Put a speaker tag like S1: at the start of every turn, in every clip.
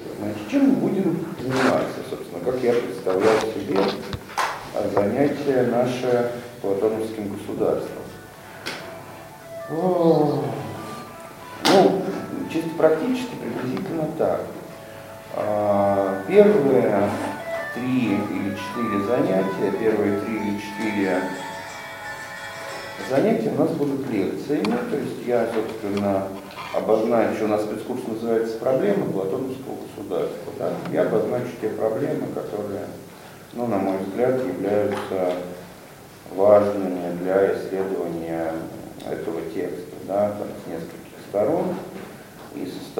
S1: Значит, чем мы будем заниматься, собственно, как я представлял себе занятие наше платоновским государством. Ну, чисто практически приблизительно так. Первые 3 или 4 занятия, первые 3 или 4 занятия у нас будут лекциями, то есть я, собственно, обозначу, у нас спецкурс называется «Проблемы платоновского государства». Да? Я обозначу те проблемы, которые, ну, на мой взгляд, являются важными для исследования этого текста, да, там, с нескольких сторон, и с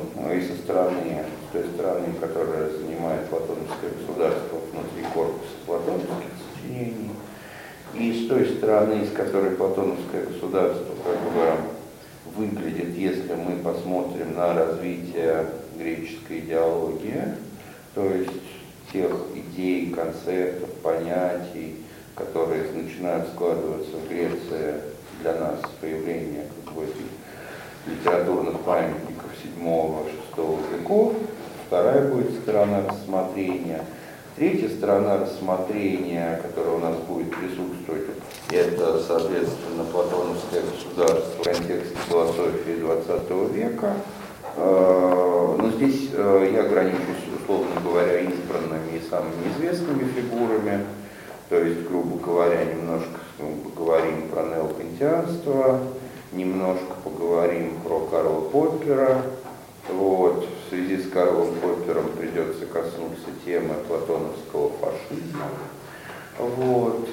S1: той стороны, которая занимает платоновское государство внутри корпуса платоновских сочинений, и с той стороны, с которой платоновское государство как бы выглядит, если мы посмотрим на развитие греческой идеологии, то есть тех идей, концептов, понятий, которые начинают складываться в Греции для нас с появления как бы этих литературных памятников 7-6 веков. Вторая будет сторона рассмотрения. Третья сторона рассмотрения, которая у нас будет присутствовать, это, соответственно, платоновское государство в контексте философии 20 века. Но здесь я ограничусь, условно говоря, избранными и самыми известными фигурами. То есть, грубо говоря, немножко поговорим про неокантианство, немножко поговорим про Карла Поппера. Вот. В связи с Карлом Поппером придется коснуться темы платоновского фашизма. Вот.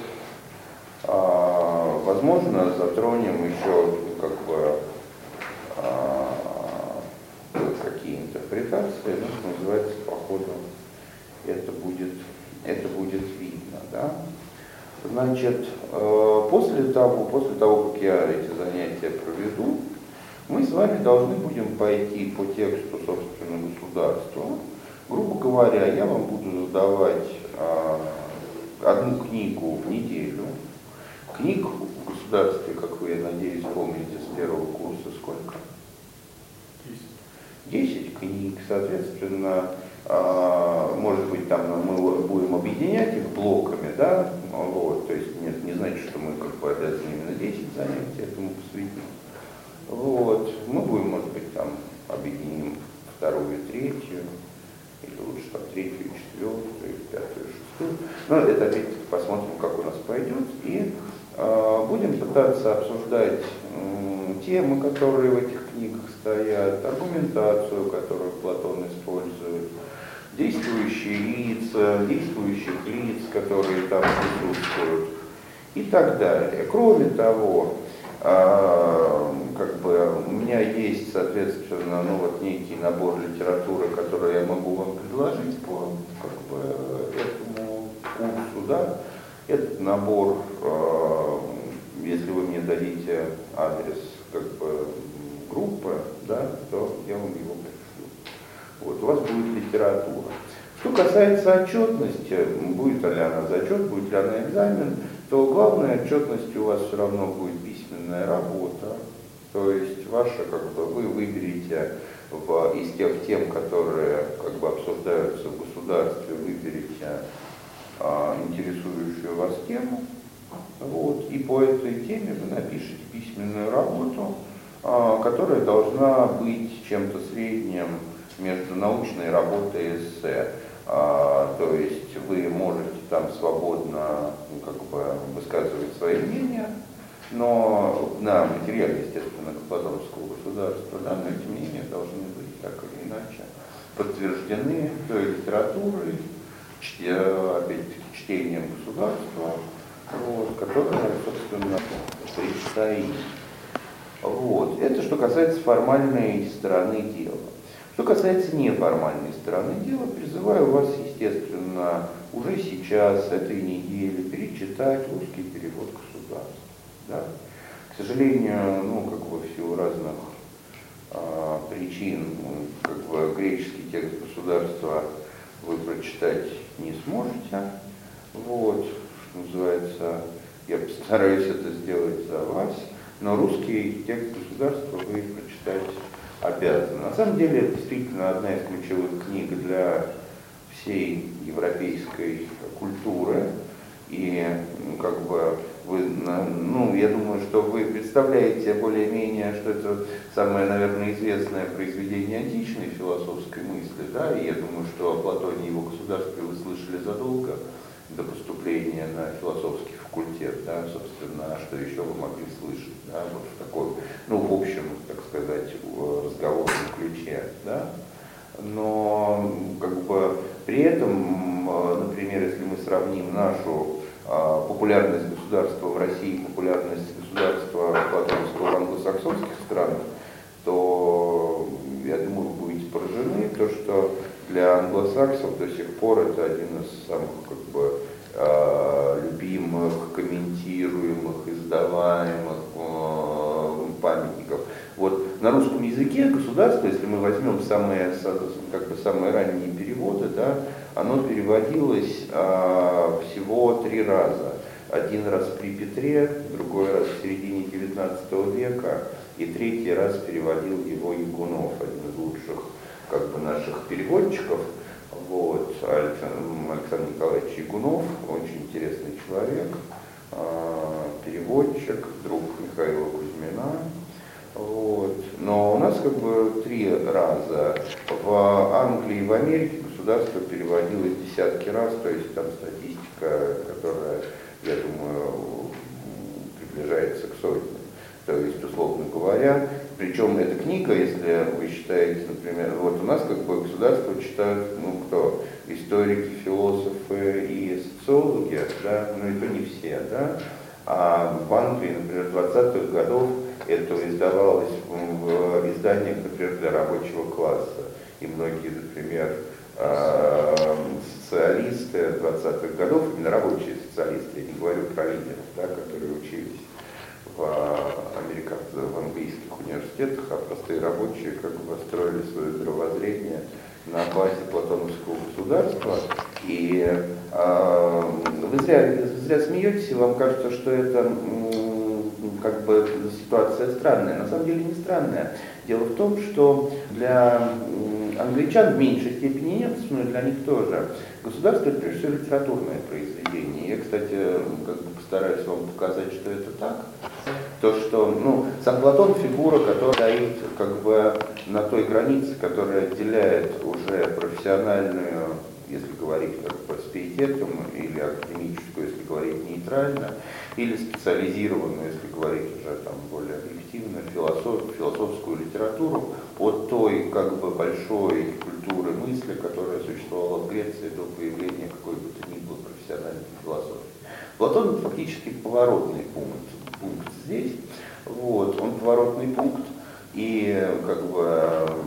S1: Возможно, затронем еще как бы какие интерпретации, ну, что называется, по ходу это будет видно. Да? Значит, после того, как я эти занятия проведу, мы с вами должны будем пойти по тексту, собственно, государства. Грубо говоря, я вам буду задавать одну книгу в неделю. Книг в государстве, как вы, я надеюсь, помните с первого курса, сколько? 10 книг, соответственно, может быть, там мы будем объединять их блоками, да, вот, то есть нет, не значит, что мы как бы обязаны именно 10 занятий этому посвятить. Вот, мы будем, может быть, там объединим вторую и третью, или лучше там третью и четвертую, и пятую и шестую. Но это опять-таки посмотрим, как у нас пойдет, и будем пытаться обсуждать темы, которые в этих книгах стоят, аргументацию, которую Платон использует, действующие лица, действующих лиц, которые там присутствуют, и так далее. Кроме того, как бы у меня есть, соответственно, ну, вот некий набор литературы, который я могу вам предложить по как бы этому курсу, да. Этот набор, если вы мне дадите адрес как бы группы, да, то я вам его пришлю. Вот, у вас будет литература. Что касается отчетности, будет ли она зачет, будет ли она экзамен, то главной отчетностью у вас все равно будет письменная работа. То есть ваша, как бы, вы выберете из тех тем, которые как бы обсуждаются в государстве, выберете интересующую вас тему. Вот, и по этой теме вы напишите письменную работу, которая должна быть чем-то средним между научной работой и эссе. То есть вы можете там свободно, ну, как бы, высказывать свои мнения, но на материале, естественно, платоновского государства, да, но эти мнения должны быть так или иначе подтверждены той литературой, опять-таки чтением государства, вот, которое, собственно, предстоит. Вот. Это что касается формальной стороны дела. Что касается неформальной стороны дела, призываю вас, естественно, уже сейчас, этой неделе, перечитать русский перевод государства. Да? К сожалению, ну, как бы в силу разных причин, как бы греческий текст государства вы прочитать не сможете. Вот, что называется, я постараюсь это сделать за вас, но русский текст государства вы прочитать обязаны. На самом деле, это действительно одна из ключевых книг для всей европейской культуры. И как бы вы, ну, я думаю, что вы представляете более-менее, что это самое, наверное, известное произведение античной философской мысли, да, и я думаю, что о Платоне и его государстве вы слышали задолго до поступления на философский факультет, да, собственно, что еще вы могли слышать, да, вот в такой, ну, в общем, так сказать, разговорном ключе, да. Но как бы при этом, например, если мы сравним нашу популярность государства в России, популярность государства платонского в англосаксонских странах, то я думаю, вы будете поражены, то, что для англосаксов до сих пор это один из самых как бы любимых, комментируемых, издаваемых памятников. Вот на русском языке государство, если мы возьмем самые, как бы, самые ранние переводы, да, оно переводилось всего 3 раза. Один раз при Петре, другой раз в середине XIX века, и 3-й раз переводил его Ягунов, один из лучших как бы наших переводчиков. Вот, Александр Николаевич Ягунов, очень интересный человек, переводчик, друг Михаила Кузьмина. Вот. Но у нас как бы 3 раза. В Англии и в Америке государство переводилось десятки раз, то есть там статистика, которая, я думаю, приближается к сотне. То есть, условно говоря, причем эта книга, если вы считаете, например, вот у нас как бы государство читают, ну кто, историки, философы и социологи, да, ну это не все, да, а в Англии, например, 20-х годов это издавалось в изданиях, например, для рабочего класса, и многие, например, социалисты 20-х годов, именно рабочие социалисты, я не говорю про лидеров, да, которые учились в английских университетах, а простые рабочие как бы строили свое мировоззрение на базе платоновского государства. И вы зря смеетесь, и вам кажется, что это как бы ситуация странная. На самом деле не странная. Дело в том, что для англичан в меньшей степени немцев, но и для них тоже, государство это прежде всего литературное произведение. Я, кстати, как бы постараюсь вам показать, что это так. То, что, ну, сам Платон фигура, которая стоит как бы на той границе, которая отделяет уже профессиональную, если говорить как бы с пиететом, или академическую, если говорить нейтрально, или специализированную, если говорить уже там более объективно, философскую литературу от той как бы большой культуры мысли, которая существовала в Греции до появления какой бы то ни было профессиональной философии. Платон это фактически поворотный пункт здесь. Вот, он поворотный пункт, и как бы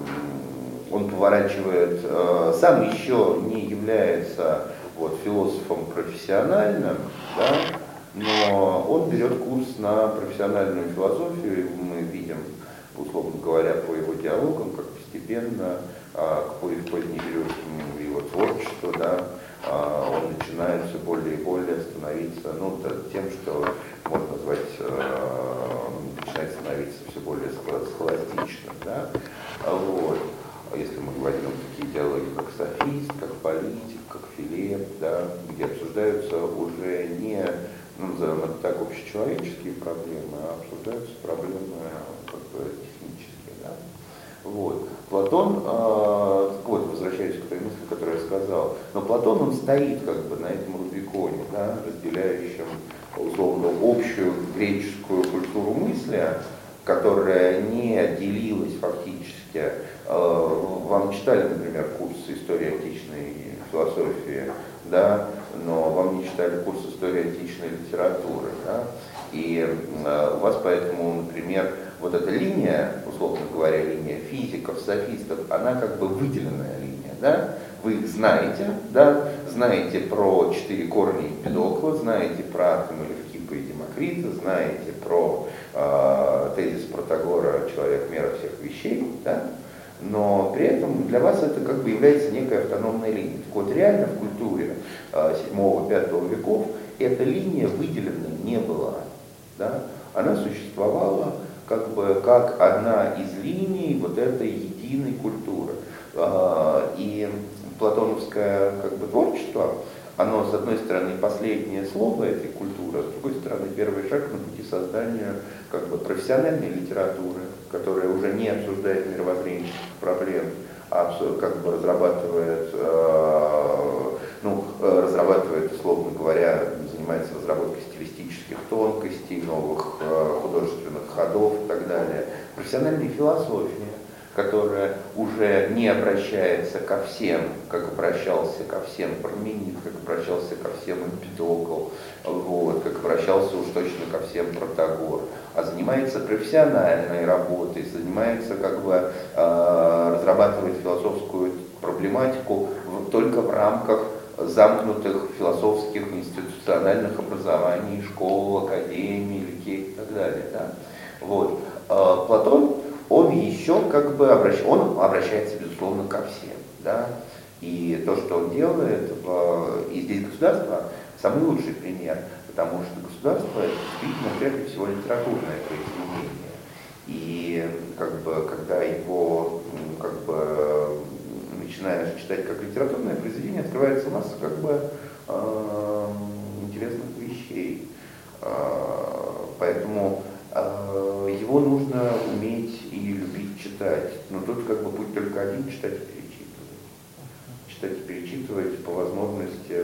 S1: он поворачивает, сам еще не является вот, философом профессиональным, да, но он берет курс на профессиональную философию, и мы видим, условно говоря, по его диалогам, как постепенно к поздний период его творчества, да, он начинает все более и более становиться, ну, тем, что можно назвать, начинает становиться все более схоластичным, да, вот. Если мы говорим такие диалоги, как софист, как политик, как Филеб, да, где обсуждаются уже не, ну, назовем это так, общечеловеческие проблемы, а обсуждаются проблемы как бы технические, да. Вот. Платон, вот, возвращаясь к той мысли, которую я сказал, но Платон, он стоит как бы на этом Рубиконе, да, разделяющем, условно, общую греческую культуру мысли, которая не делилась фактически. Вам читали, например, курс истории античной философии, да, но вам не читали курс истории античной литературы, да, и у вас поэтому, например, вот эта линия, условно говоря, линия физиков, софистов, она как бы выделенная линия, да, вы знаете, да, знаете про 4 корня Эмпидокла, знаете про атомы Левкипа и Демокрита, знаете про тезис Протагора «Человек мера всех вещей», да, но при этом для вас это как бы является некой автономной линией. Так вот, реально в культуре 7-5 веков эта линия выделена не была, да, она существовала как одна из линий вот этой единой культуры. И платоновское творчество, оно, с одной стороны, последнее слово этой культуры, а с другой стороны, первый шаг на пути создания профессиональной литературы, которая уже не обсуждает мировоззренческих проблем, а разрабатывает, условно говоря, занимается разработкой стилистических тонкостей, новых художественных ходов и так далее. Профессиональная философия, которая уже не обращается ко всем, как обращался ко всем Парменид, как обращался ко всем Эмпидокл, как обращался уж точно ко всем Протагор, а занимается профессиональной работой, занимается разрабатывает философскую проблематику только в рамках замкнутых философских институциональных образований, школ, академий, ликей и так далее. Да? Платон, он еще он обращается, безусловно, ко всем. Да? И то, что он делает, и здесь государство самый лучший пример, потому что государство это действительно прежде всего литературное произведение. И когда его начинаешь читать как литературное произведение, открывается масса интересных вещей. Поэтому его нужно уметь и любить читать. Но тут путь только один — читать и перечитывать. Читать и перечитывать по возможности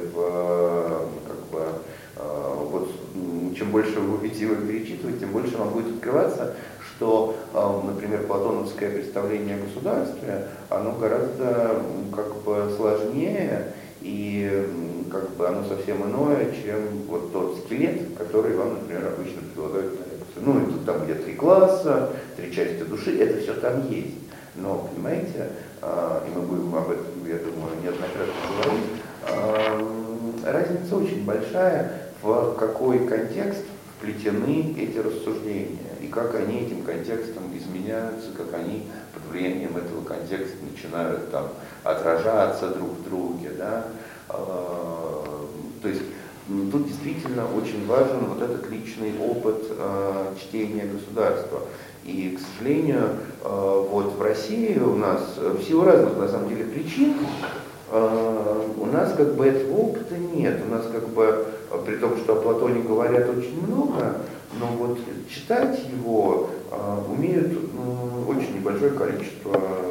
S1: чем больше вы будете его перечитывать, тем больше вам будет открываться, что, например, платоновское представление о государстве, оно гораздо сложнее и оно совсем иное, чем тот скелет, который вам, например, обычно предлагают на лекцию. Это там где 3 класса, 3 части души, это все там есть. Но, понимаете, и мы будем об этом, я думаю, неоднократно говорить, разница очень большая, в какой контекст вплетены эти рассуждения, и как они этим контекстом изменяются, как они под влиянием этого контекста начинают отражаться друг в друге. Да? То есть тут действительно очень важен этот личный опыт чтения государства. И, к сожалению, в России у нас в силу разных, на самом деле, причин, у нас этого опыта нет. У нас при том, что о Платоне говорят очень много, но читать его умеют очень небольшое количество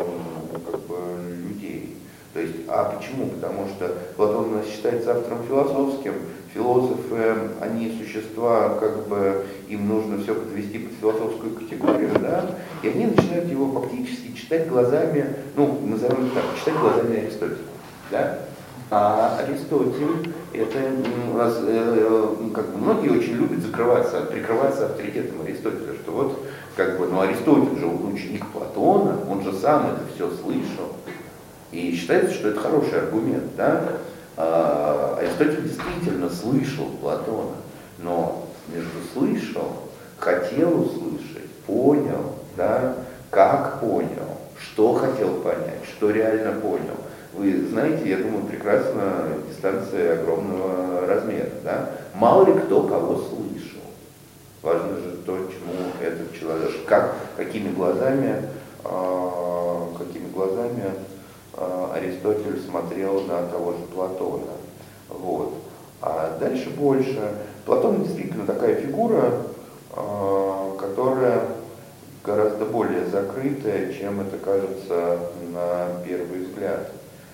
S1: людей. То есть, почему? Потому что Платон у нас считается автором философским, философы, они существа, им нужно все подвести под философскую категорию, да, и они начинают его фактически читать глазами, назовем так, читать глазами Аристотеля. Да? А Аристотель, это у нас многие очень любят прикрываться авторитетом Аристотеля, что Аристотель же он ученик Платона, он же сам это все слышал. И считается, что это хороший аргумент. Да? Аристотель действительно слышал Платона, но между слышал, хотел услышать, понял, да? Как понял, что хотел понять, что реально понял. Вы знаете, я думаю, прекрасно, дистанция огромного размера. Да? Мало ли кто кого слышал. Важно же то, чему этот человек, какими глазами Аристотель смотрел на того же Платона. А дальше больше. Платон действительно такая фигура, которая гораздо более закрытая, чем это кажется на первый взгляд.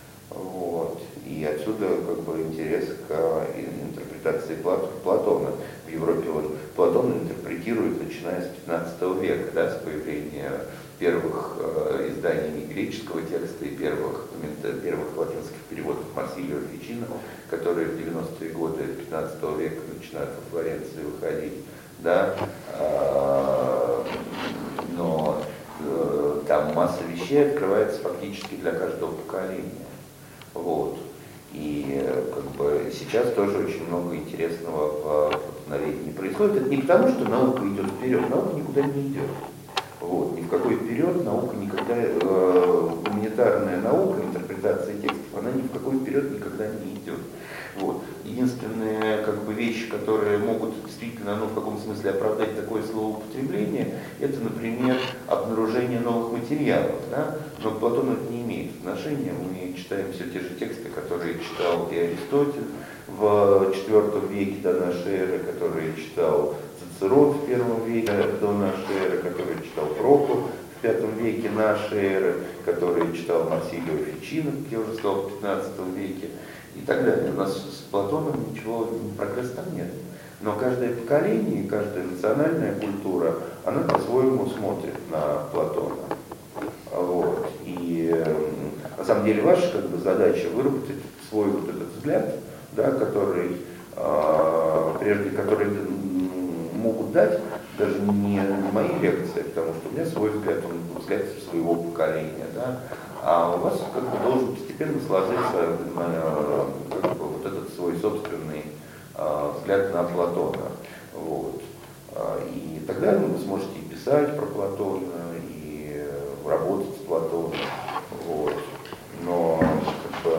S1: И отсюда интерес к интерпретации Платона. В Европе Платон интерпретирует, начиная с 15 века, да, с появления первых изданий греческого текста и первых латинских переводов Марсилио Фичино, которые в 90-е годы 15 века начинают во Флоренции выходить. Да? Но там масса вещей открывается фактически для каждого поколения. И сейчас тоже очень много интересного в вдохновении происходит. Это не потому, что наука идет вперед, наука никуда не идет. Ни в какой вперед наука никогда, гуманитарная наука, интерпретация текстов, она ни в какой вперед никогда не идет. Единственное бы вещи, которые могут действительно, ну, в каком смысле оправдать такое злоупотребление, это, например, обнаружение новых материалов, да? Но к Платону это не имеет отношения. Мы читаем все те же тексты, которые читал и Аристотель в IV веке до нашей эры, которые читал Цицерон в I веке до нашей эры, который читал Прокл в V веке нашей эры, который читал Марсилио Фичино, как я уже сказал, в XV веке и так далее. У нас с Платоном ничего, прогресса там нет. Но каждое поколение, каждая национальная культура, она по-своему смотрит на Платона. Вот. И на самом деле ваша как бы задача выработать свой вот этот взгляд, да, который могут дать даже не мои лекции, потому что у меня свой взгляд, он взгляд своего поколения, да, а у вас как бы должен постепенно сложиться как бы, вот этот свой собственный взгляд на Платона. Вот. И тогда вы сможете и писать про Платона, и работать с Платоном. Вот. Но как бы,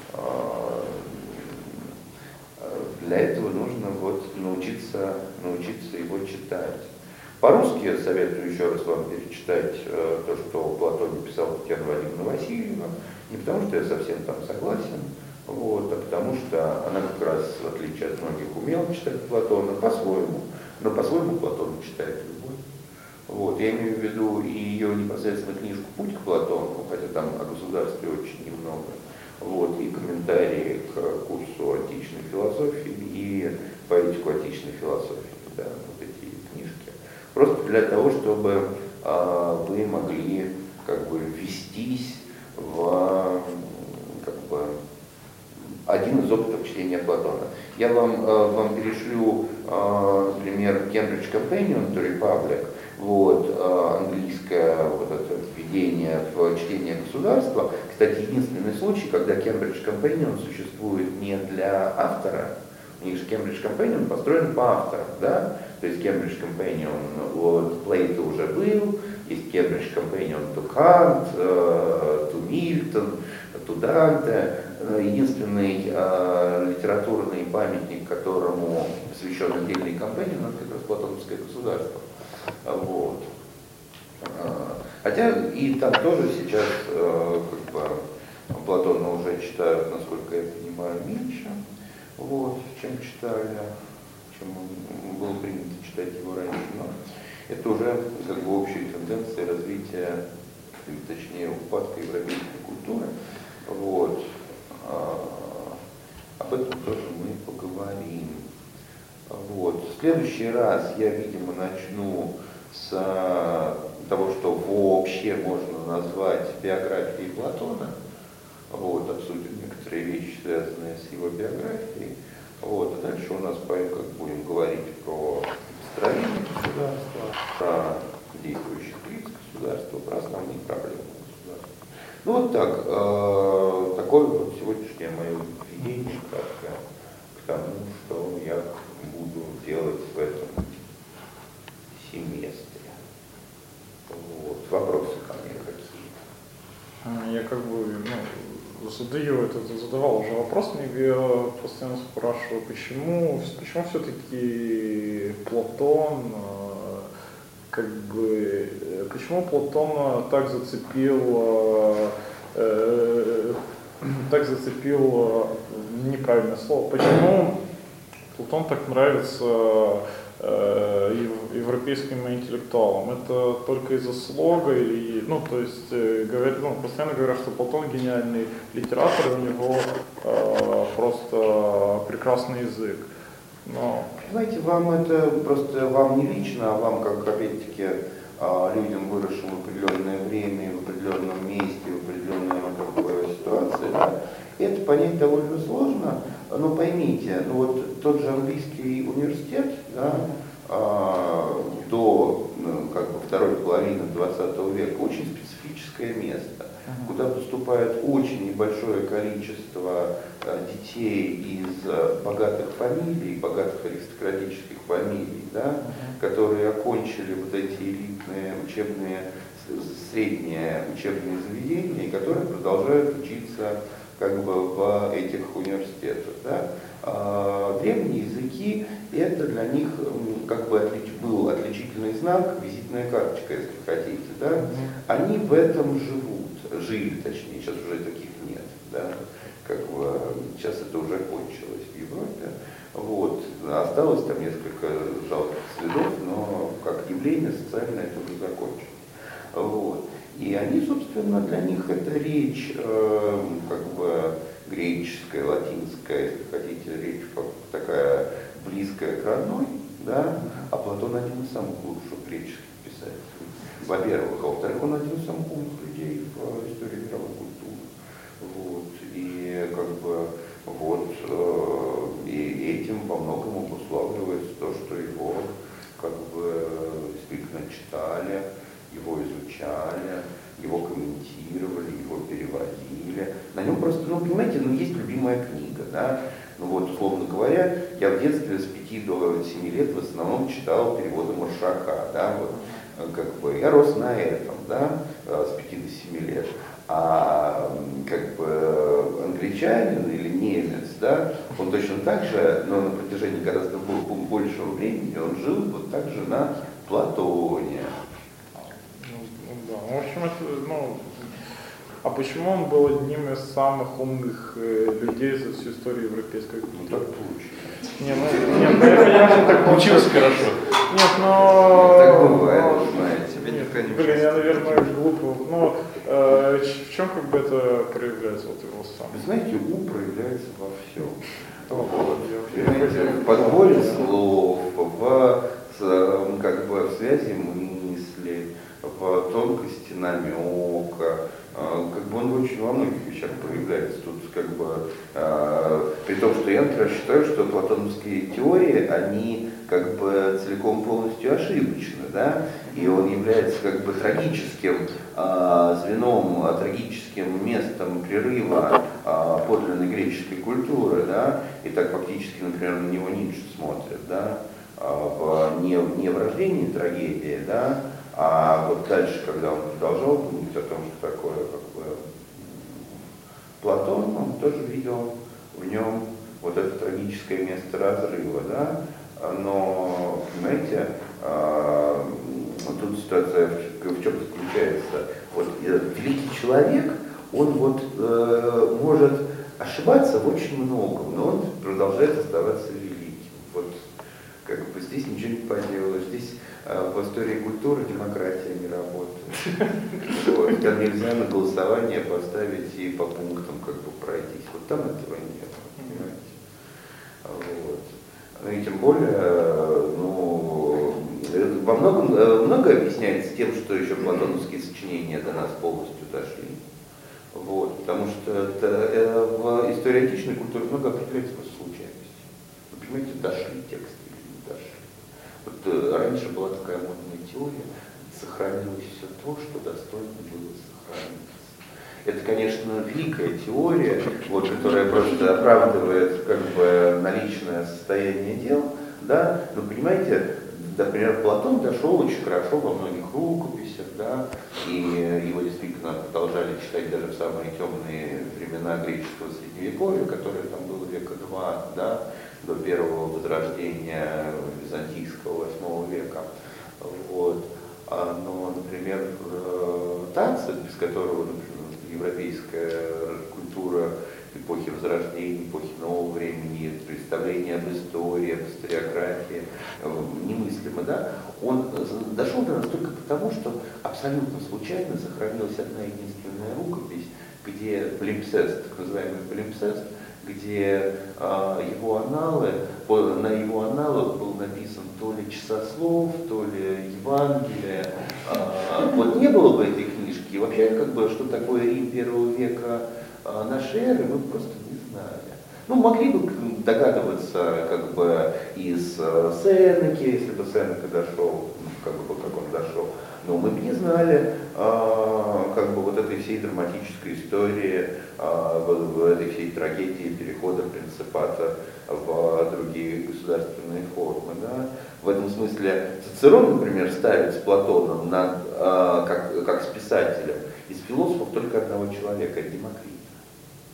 S1: для этого нужно вот научиться его читать. По-русски я советую еще раз вам перечитать то, что Платон написал Татьяна Владимировна Васильева, не потому что я совсем там согласен, вот, а потому что она как раз, в отличие от многих, умела читать Платона по-своему, но по-своему Платон читает любой. Вот, я имею в виду и ее непосредственно книжку «Путь к Платону», хотя там о государстве очень немного, вот, и комментарии к курсу античной философии и поэтику античной философии, да, вот эти книжки. Просто для того, чтобы вы могли как бы ввестись в как бы, один из опытов чтения Платона. Я вам перешлю, например, Cambridge Companion to Republic, вот, английское вот это введение в чтение государства. Кстати, единственный случай, когда Cambridge Companion существует не для автора, у них же Cambridge Companion построен по авторам, да? То есть Cambridge Companion от Плейта уже был, есть Cambridge Companion to Kant, to Milton, to Dante. Единственный литературный памятник, которому посвящен отдельный компании, это как раз Платоновское государство. Вот. Хотя и там тоже сейчас как бы, Платона уже читают, насколько я понимаю, меньше, вот, чем читали, чем было принято читать его раньше. Но это уже как бы общие тенденции развития, или точнее упадка европейской культуры. Вот. Об этом тоже мы поговорим. Вот. В следующий раз я, видимо, начну с того, что вообще можно назвать биографией Платона. Вот, обсудим некоторые вещи, связанные с его биографией. Вот, а дальше у нас как будем говорить про строение государства, про действующих лиц государства, про основные проблемы государства. Ну вот так, такое вот сегодняшнее мое введение краткое к тому, что я буду делать в этом семестре. Вот. Вопросы ко мне какие?
S2: Я как бы задавал уже вопрос, мне постоянно спрашиваю, почему все-таки Платон, как бы, почему Платона так зацепил неправильное слово, почему Платон так нравится европейским интеллектуалам? Это только из-за слога или, ну, то есть, постоянно говорят, что Платон гениальный литератор, у него просто прекрасный язык. Но...
S1: Знаете, вам это просто, вам не лично, а вам, как опять-таки, людям, выросшим в определенное время, в определенном месте, в определенной ситуации, да, это понять довольно сложно, но поймите, ну вот тот же английский университет, да, до как бы, второй половины 20 века очень специфическое место, куда поступает очень небольшое количество детей из богатых фамилий, богатых аристократических фамилий, да, которые окончили вот эти элитные учебные, средние учебные заведения, и которые продолжают учиться как бы в этих университетах. Да? Древние языки это для них как бы был отличительный знак, визитная карточка, если хотите. Да? Они в этом жили, точнее, сейчас уже таких нет. Да? Как бы, сейчас это уже кончилось в Европе. Вот. Осталось там несколько жалких следов, но как явление социальное это уже закончилось. Вот. И они, собственно, для них это речь как бы греческая, латинская, если хотите, речь такая близкая к родной, да? А Платон один из самых лучших греческих писателей. Во-первых, а во-вторых, он один из самых умных людей в истории мировой культуры. Вот. И как бы вот и этим во многом обуславливается то, что его как бы действительно читали, его изучали, его комментировали, его переводили. На нем просто, ну, понимаете, ну, есть любимая книга, да. Ну вот, условно говоря, я в детстве с 5 до 7 лет в основном читал переводы Маршака, да, вот, как бы, я рос на этом, да, с 5 до 7 лет. А как бы англичанин или немец, да, он точно так же, но на протяжении гораздо большего времени он жил вот так же на Платоне.
S2: Да, в общем, это, ну, а почему он был одним из самых умных людей за всю историю европейской культуры?
S1: Ну, так получилось.
S2: Нет, я понимаю, что так
S3: Получилось хорошо.
S2: Нет, но...
S1: Так бывает, знаете.
S2: Блин, я, наверное, глупо. Ну, в чем как бы это проявляется, вот его сам?
S1: Вы знаете, ум проявляется во всем. Вот. В подборе слов, как бы в связи мыслей, в тонкости намека. Как бы он очень во многих вещах проявляется. Тут как бы, при том, что я, например, считаю, что платоновские теории, они как бы целиком полностью ошибочны, да, и он является как бы трагическим звеном, трагическим местом прерыва подлинной греческой культуры, да, и так фактически, например, на него Ницше смотрит, да, не в рождении трагедии, да, а вот дальше, когда он продолжал думать о том, что такое как бы Платон, он тоже видел в нем вот это трагическое место разрыва, да, но, понимаете, тут ситуация в чем заключается. Вот великий человек, он вот может ошибаться в очень многом, но он продолжает оставаться великим. Вот как бы здесь ничего не поделаешь. Здесь в истории культуры демократия не работает. Вот. Там нельзя на голосование поставить и по пунктам как бы пройтись. Вот там этого нет. Понимаете? Вот. И тем более, ну, во многом многое объясняется тем, что еще платоновские сочинения до нас полностью дошли. Вот, потому что в истории античной культуры много определяется по случайности. Вы понимаете, дошли тексты или не дошли. Вот раньше была такая модная теория, сохранилось все то, что достойно было сохраниться. Это, конечно, великая теория, вот, которая просто оправдывает как бы наличное состояние дел, да, но понимаете, например, Платон дошел очень хорошо во многих рукописях, да, и его действительно продолжали читать даже в самые темные времена греческого средневековья, которое там было века 2, да, до первого возрождения византийского 8 века. Вот. Но, например, Тацит, без которого, например, европейская культура эпохи Возрождения, эпохи Нового времени, представление об истории, об историографии немыслимо, да, он дошел до нас только потому, что абсолютно случайно сохранилась одна единственная рукопись, где полимпсест, так называемый полимпсест, где его аналы, на его аналах был написан то ли часослов, то ли Евангелие. Вот не было бы этой книжки, и вообще, как бы, что такое Рим первого века нашей эры, мы просто не знали. Ну, могли бы догадываться, как бы, из Сенеки, если бы Сенека дошел, как бы, как он дошел, но мы бы не знали, как бы, вот этой всей драматической истории, этой всей трагедии перехода принципата в другие государственные формы. Да? В этом смысле Цицерон, например, ставит с Платоном как с писателем из философов только одного человека, Демокрита.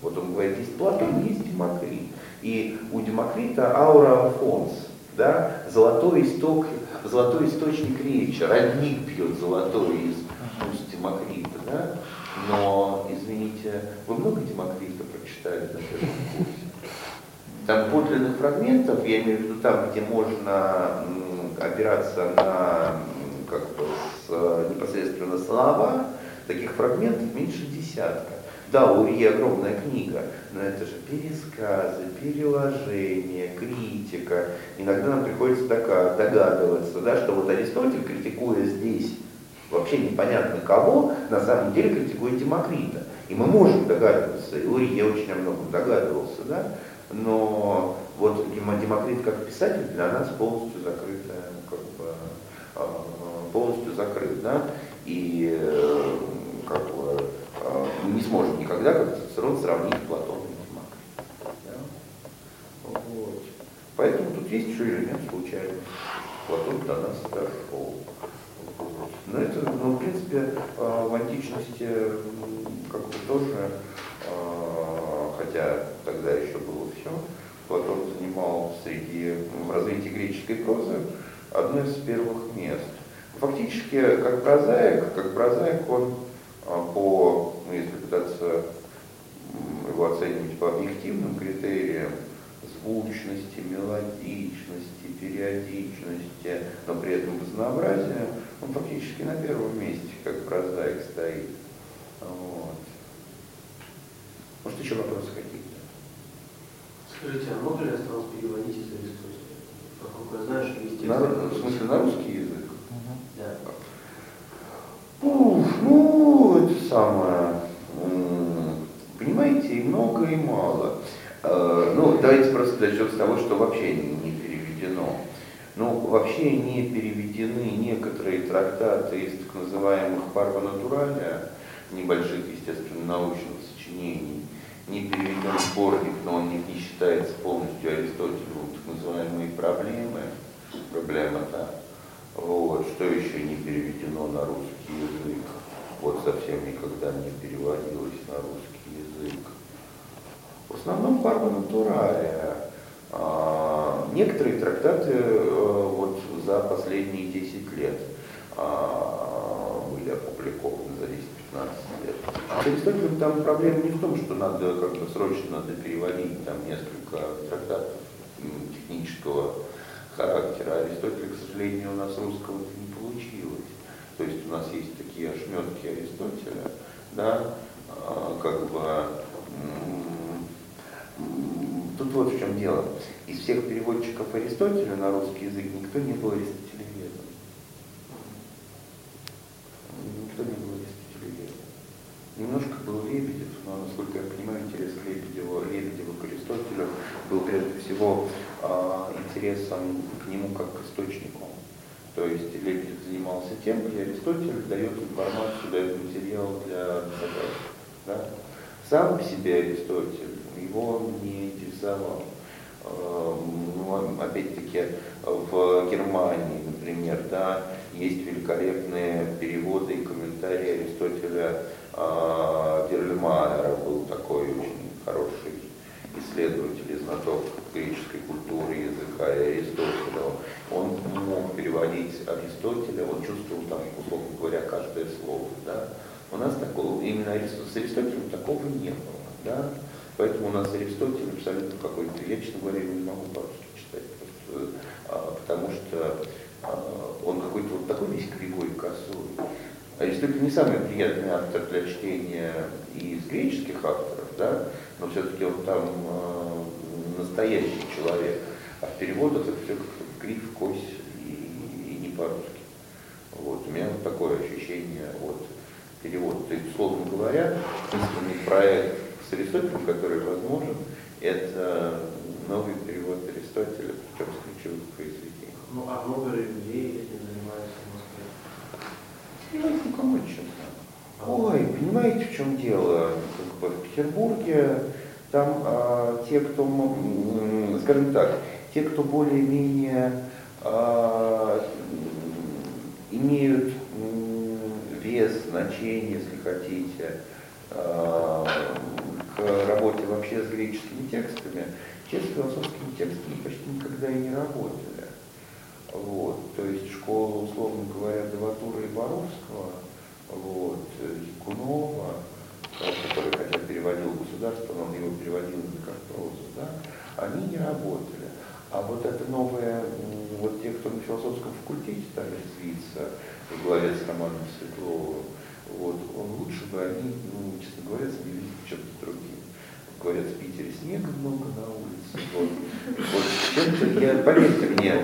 S1: Вот он говорит, есть Платон, есть Демокрит. И у Демокрита аура Афонс, да, золотой источник речи, родник пьет золотой из уст Демокрита, да. Но, извините, вы много Демокрита прочитали на первом курсе? Там подлинных фрагментов, я имею в виду там, где можно опираться на непосредственно слова, таких фрагментов меньше десятка. Да, у Ильи огромная книга, но это же пересказы, переложения, критика. Иногда нам приходится догадываться, да, что вот Аристотель, критикуя здесь вообще непонятно кого, на самом деле критикует Демокрита. И мы можем догадываться, и Урия очень о многом догадывался, да, но вот Демокрит как писатель для нас полностью закрыт, да, и мы не сможем никогда, как Цицерон, сравнить Платона и Демокрита. Да? Вот. Поэтому тут есть еще элемент случайности. Платон до нас дошел. Но это, в принципе, в античности тоже, хотя тогда еще было все, Платон занимал в развитии греческой прозы одно из первых мест. Фактически, как прозаик он если пытаться его оценивать по объективным критериям, звучности, мелодичности, периодичности, но при этом разнообразия, он фактически на первом месте, как прозаик стоит. Вот. Может, еще вопросы какие-то?
S3: Скажите, а много ли осталось переводить из Аристотеля? Поскольку я знаю, что есть тексты...
S1: В смысле, на русский язык?
S3: Да.
S1: Это самое, понимаете, и много, и мало. Давайте просто начнем с того, что вообще не переведено. Вообще не переведены некоторые трактаты из так называемых парва натуралия, небольших естественно-научных сочинений. Не переведен сборник, но он не считается полностью Аристотелем, так называемые проблемата. Вот. Что еще не переведено на русский язык? Вот совсем никогда не переводилось на русский язык. В основном парва натуралия. Некоторые трактаты за последние 10 лет были опубликованы, за 10-15 лет. С Аристотелем там проблема не в том, что надо срочно переводить там несколько трактатов технического характера. Аристотеля, к сожалению, у нас русского-то не получилось. То есть у нас есть такие ошметки Аристотеля, да, тут вот в чем дело. Из всех переводчиков Аристотеля на русский язык никто не был аристотелеведом. Немножко был Лебедев, но, насколько я понимаю, интерес к Лебедеву к Аристотелю был прежде всего интересом к нему как к источнику. То есть Лебедев занимался тем, где Аристотель дает информацию, дает материал для доказательств. Да? Сам по себе Аристотель его не интересовал. Опять-таки в Германии, например, да, есть великолепные переводы и комментарии Аристотеля. Герльмайер был такой очень хороший исследователь и знаток греческой культуры, языка и Аристотеля. Он мог переводить Аристотеля, он чувствовал там, условно говоря, каждое слово. Да? У нас такого, именно с Аристотелем такого не было. Да? Поэтому у нас Аристотель абсолютно какой-то, я, честно говоря, его не могу по-русски читать, потому что он какой-то вот такой весь кривой, косой. Аристотель не самый приятный автор для чтения и из греческих авторов, да, но все-таки он там настоящий человек, а в переводах это все как-то крив, кось и не по-русски. Вот. У меня вот такое ощущение от перевода. То есть, условно говоря, единственный проект с Аристотелем, который возможен, это новый перевод Аристотеля, причем с ключевых произведений.
S3: А много людей этим занимаются в Москве?
S1: Кому честно. Ой, понимаете, в чем дело? В Петербурге там те, кто, скажем так, те, кто более-менее имеют вес, значение, если хотите, к работе вообще с греческими текстами, те с философскими текстами почти никогда и не работали. Вот. То есть школа, условно говоря, Деватура и Боровского, вот, Якунова, который хотя переводил государство, но он его переводил именно как прозу, да, они не работали. А вот это новое, вот те, кто на философском факультете стали развиться, в главе с Романом Светловым, вот, лучше бы они, ну, честно говоря, занялись чем-то другим. Говорят, в Питере снега много на улице. Вот чем-то я, поверьте мне,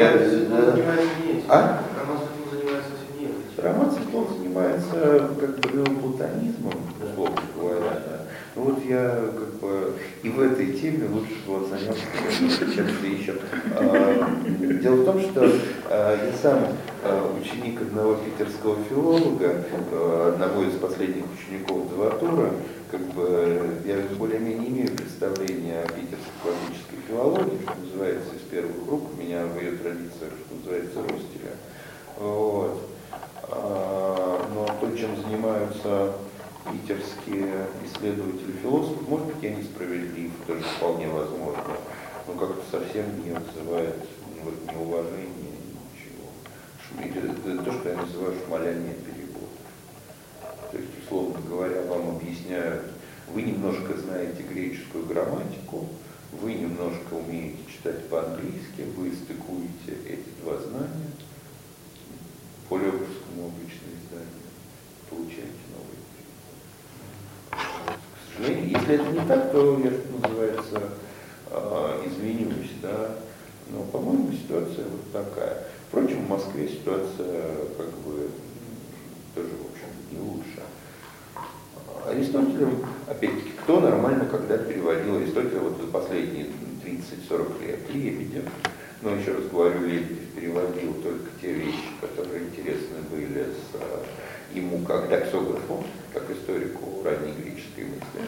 S1: Роман Светлов занимается как бы неоплатонизмом, условно говоря. Да. Ну вот я как бы и в этой теме лучше бы он занялся чем-то еще. Дело в том, что я сам ученик одного питерского филолога, одного из последних учеников Деватура, как бы я более-менее имею представление о питерской классической филологии, что называется, из первых рук, у меня в ее традициях, что называется, Рустеля. Вот. Но то, чем занимаются питерские исследователи-философы, может быть, я несправедлив, тоже вполне возможно, но как-то совсем не вызывает неуважения, ничего. Или то, что я называю шмаляние переводов. То есть, условно говоря, вам объясняют, вы немножко знаете греческую грамматику, вы немножко умеете читать по-английски, вы стыкуете эти два знания, по Лёговскому обычное издание, получаете новые переводы. К сожалению, если это не так, то я, что называется, извинюсь, да, но, по-моему, ситуация вот такая. Впрочем, в Москве ситуация, как бы, тоже, в общем, не лучше. Аристотелем, опять-таки, кто нормально когда-то переводил Аристотеля вот за последние 30-40 лет? Лебедев. Но еще раз говорю, Лебедев переводил только те вещи, которые интересны были ему как даксографу, как историку ранней греческой мысли.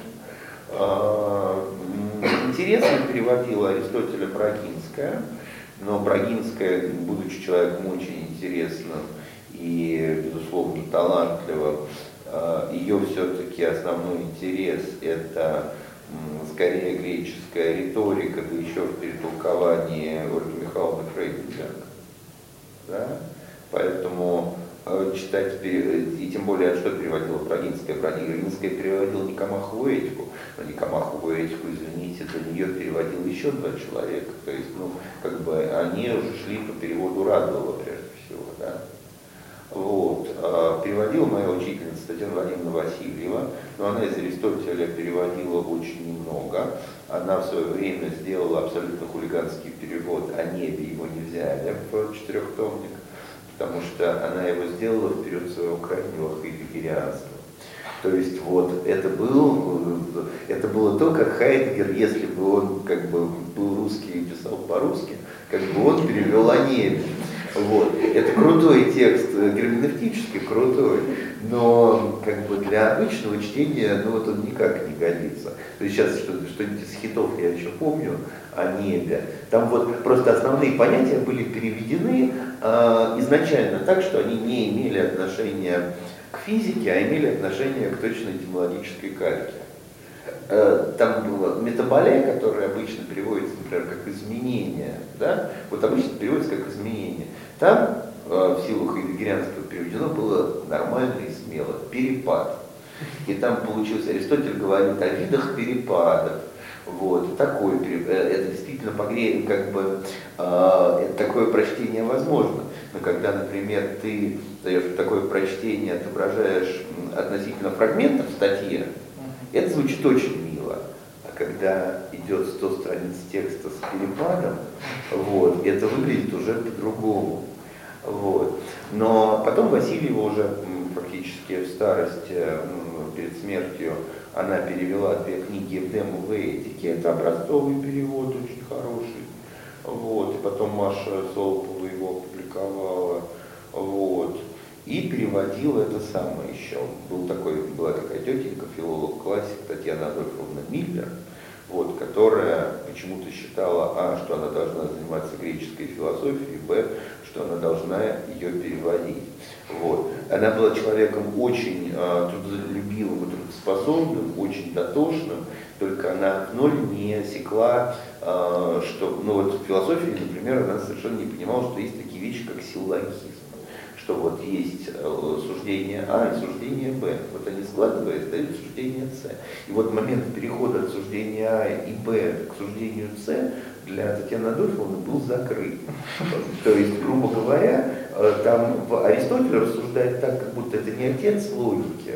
S1: Интересно переводила Аристотеля Брагинская, но Брагинская, будучи человеком очень интересным и, безусловно, талантливым, ее все-таки основной интерес – это скорее греческая риторика, да еще в перетолковании Ольги Михайловны Фрейденберг. Да? Поэтому читать, и тем более, что переводила Брагинская? Брагинская переводила Никомахову этику, но Никомахову этику, извините, за нее переводил еще два человека. То есть, ну, как бы они уже шли по переводу Радулова, прежде всего. Да? Вот. Переводила моя учительница Татьяна Владимировна Васильева, но она из Аристотеля переводила очень немного. Она в свое время сделала абсолютно хулиганский перевод о небе, его не взяли в четырехтомник, потому что она его сделала в период своего крайнего хайдегерианства. То есть вот это было то, как Хайдегер, если бы он как бы был русский и писал по-русски, как бы он перевел о небе. Вот. Это крутой текст, герменевтически крутой, но как бы для обычного чтения, ну вот он никак не годится. То есть сейчас что-нибудь из хитов я еще помню о небе. Там вот просто основные понятия были переведены изначально так, что они не имели отношения к физике, а имели отношение к точной этимологической кальке. Там была метаболия, которая обычно переводится, например, как изменение, да? Вот обычно переводится как изменение. Там в силу хайдегерианства переведено было нормально и смело перепад. И там получился, Аристотель говорит о видах перепадов. Вот, такой, это действительно как бы такое прочтение возможно. Но когда, например, ты даешь такое прочтение, отображаешь относительно фрагментов в статье, это звучит очень мило. А когда идет 100 страниц текста с перепадом, вот, это выглядит уже по-другому. Вот. Но потом Васильева уже фактически в старости, перед смертью, она перевела 2 книги Евдема в этике. Это образцовый перевод, очень хороший. Вот. И потом Маша Солопова его опубликовала. Вот. И переводил это самое еще. Была такая тетенька, филолог-классик Татьяна Адольфовна Миллер, вот, которая почему-то считала, что она должна заниматься греческой философией, что она должна ее переводить. Вот. Она была человеком очень трудолюбивым и трудоспособным, очень дотошным, только она в ноль не осекла, что, в философии, например, она совершенно не понимала, что есть такие вещи, как силлогизм. Что вот есть суждение А и суждение Б. Вот они складываясь, дают суждение С. И вот момент перехода от суждения А и Б к суждению С для Татьяны Адольфовны был закрыт. То есть, грубо говоря, там Аристотель рассуждает так, как будто это не отец логики,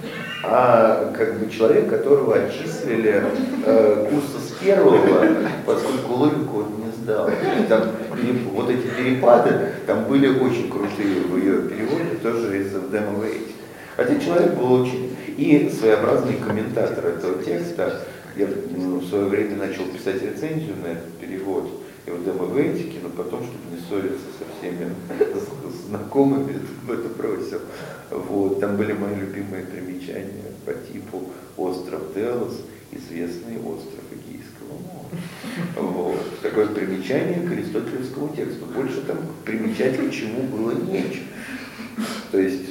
S1: а как бы человек, которого отчислили курса с первого, поскольку логику он не сдал. Там, вот эти перепады там были очень крутые в ее переводе, тоже из Demo Wait. Хотя человек был очень и своеобразный комментатор этого текста. Я в свое время начал писать рецензию на этот перевод и в Demo-Wait, но потом, чтобы не ссориться со всеми знакомыми, это бросил. Вот. Там были мои любимые примечания по типу «Остров Делос», известный остров Эгейского моря. Вот. Такое примечание к аристотелевскому тексту. Больше там примечать к чему было нечего. То есть,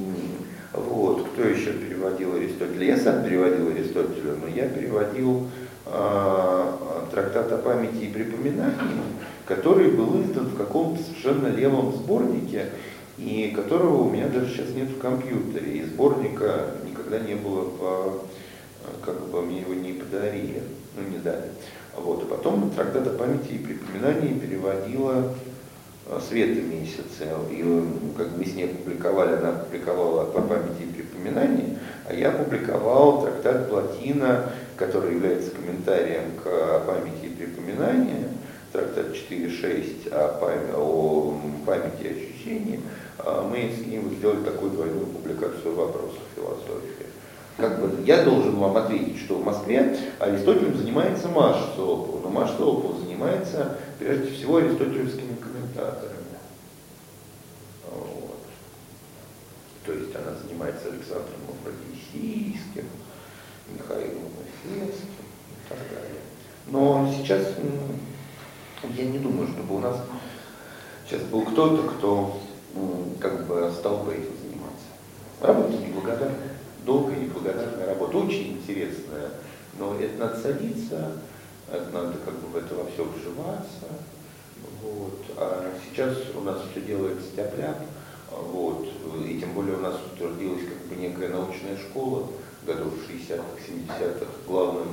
S1: вот, кто еще переводил Аристотеля? Я сам переводил Аристотеля, но я переводил трактат о памяти и припоминании, который был издан в каком-то совершенно левом сборнике, и которого у меня даже сейчас нет в компьютере. И сборника никогда не было, мне его не подарили, не дали. Вот. И потом трактат о памяти и припоминании переводила Света Месяца, и мы с ней опубликовали, она опубликовала по памяти и припоминании, а я опубликовал трактат Плотина, который является комментарием к памяти и припоминании, трактат 4.6 о памяти и ощущении. Мы с ним сделали такую двойную публикацию вопросов философии. Я должен вам ответить, что в Москве Аристотелем занимается Маша Сокол, но Маша Сокол занимается прежде всего аристотелевскими комментаторами. Вот. То есть она занимается Александром Афродисийским, Михаилом Эфесским и так далее. Но сейчас я не думаю, чтобы у нас сейчас был кто-то, кто стал бы этим заниматься. Работа неблагодарная, долгая неблагодарная работа, очень интересная, но это надо садиться, это надо в это во все вживаться. Вот. А сейчас у нас все делается тяп-ляп, вот. И тем более у нас утвердилась некая научная школа в годах 60-х, 70-х. Главным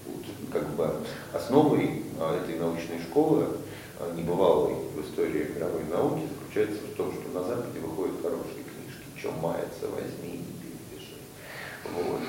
S1: основой этой научной школы, небывалой в истории мировой науки, заключается в том, что на Западе выходят хорошие книжки. Чем мается, возьми и перепиши. Вот.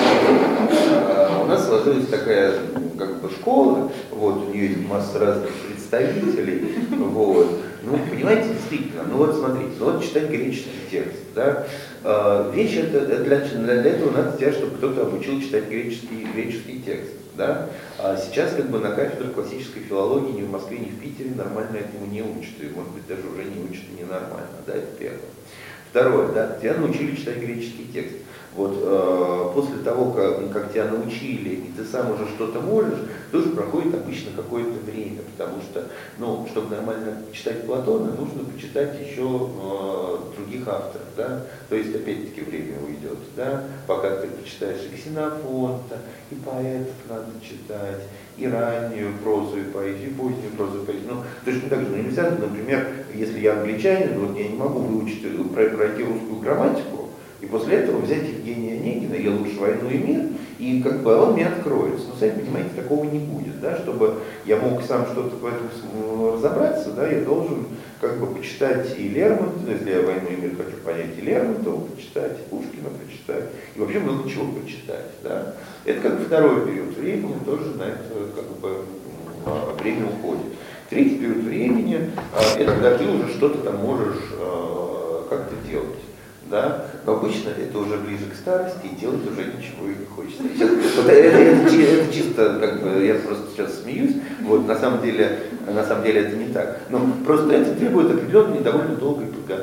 S1: У нас сложилась такая школа, вот, у нее есть масса разных представителей, вот. Понимаете, действительно, смотрите, читать греческий текст, да, вещь это для этого надо сделать, чтобы кто-то обучил читать греческий текст, да, а сейчас на кафедре классической филологии ни в Москве, ни в Питере нормально этому не учат, и, может быть, даже уже не учат ненормально, да, это первое. Второе, да, тебя научили читать греческий текст. Вот после того, как тебя научили, и ты сам уже что-то можешь, тоже проходит обычно какое-то время, потому что, чтобы нормально читать Платона, нужно почитать еще других авторов, да, то есть опять-таки время уйдет, да, пока ты почитаешь и Ксенофонта, и поэтов надо читать, и раннюю прозу, и поэзию, и позднюю прозу, и поэзию. Точно так же нельзя, например, если я англичанин, я не могу выучить, пройти русскую грамматику, и после этого взять Евгения Онегина, «Я лучше войну и мир», и он мне откроется. Но, сами понимаете, такого не будет, да, чтобы я мог сам что-то в этом разобраться, да, я должен почитать и Лермонтова, если я «Войну и мир» хочу понять, и Лермонтова почитать, и Пушкина почитать, и вообще много чего почитать, да. Это второй период времени, тоже на это время уходит. Третий период времени, это когда ты уже что-то там можешь как-то делать. Да? Но обычно это уже ближе к старости, и делать уже ничего и не хочется. Это чисто, я просто сейчас смеюсь, на самом деле это не так. Но просто это требует определенной довольно долгой подготовки.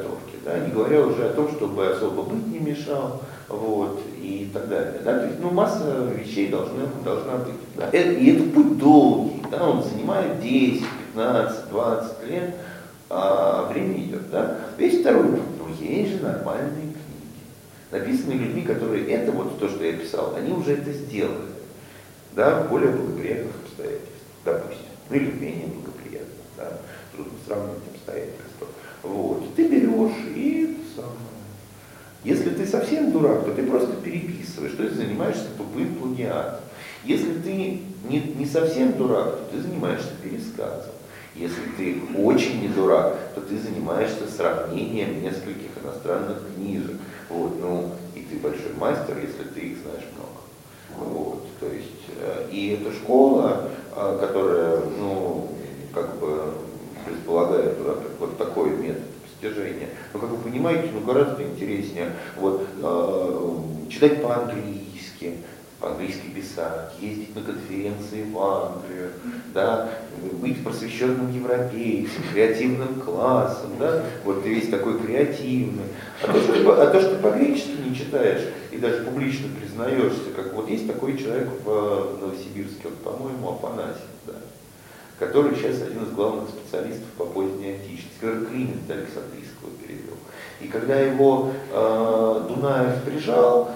S1: да, не говоря уже о том, чтобы особо быт не мешал, вот, и так далее. Да? То есть, ну, масса вещей должна быть. Да? И это путь долгий, да? Он занимает 10, 15, 20 лет, а время идет. Да? Есть второй путь. Ну, есть же нормальные книги, написанные людьми, которые это, вот то, что я писал, они уже это сделали. Да, в более благоприятных обстоятельствах, допустим, ну или менее благоприятных, да, трудно сравнивать обстоятельства. Вот. Ты берешь и самое. Если ты совсем дурак, то ты просто переписываешь, то есть занимаешься тупым плагиатом. Если ты не совсем дурак, то ты занимаешься пересказом. Если ты очень не дурак, то ты занимаешься сравнением нескольких иностранных книжек. Вот, ну, и ты большой мастер, если ты их знаешь много. Вот, то есть, и эта школа, которая, ну, как бы предполагает вот такой метод постижения, но, как вы понимаете, ну, гораздо интереснее вот, читать по-английски писать, ездить на конференции в Англию, да, быть просвещенным европейцем, креативным классом, да, вот ты весь такой креативный. А то, что по-гречески не читаешь и даже публично признаешься, как вот есть такой человек в Новосибирске, вот, по-моему, Афанасьев, да, который сейчас один из главных специалистов по поздней античности, который Климента Александрийского перевел. И когда его Дунаев прижал,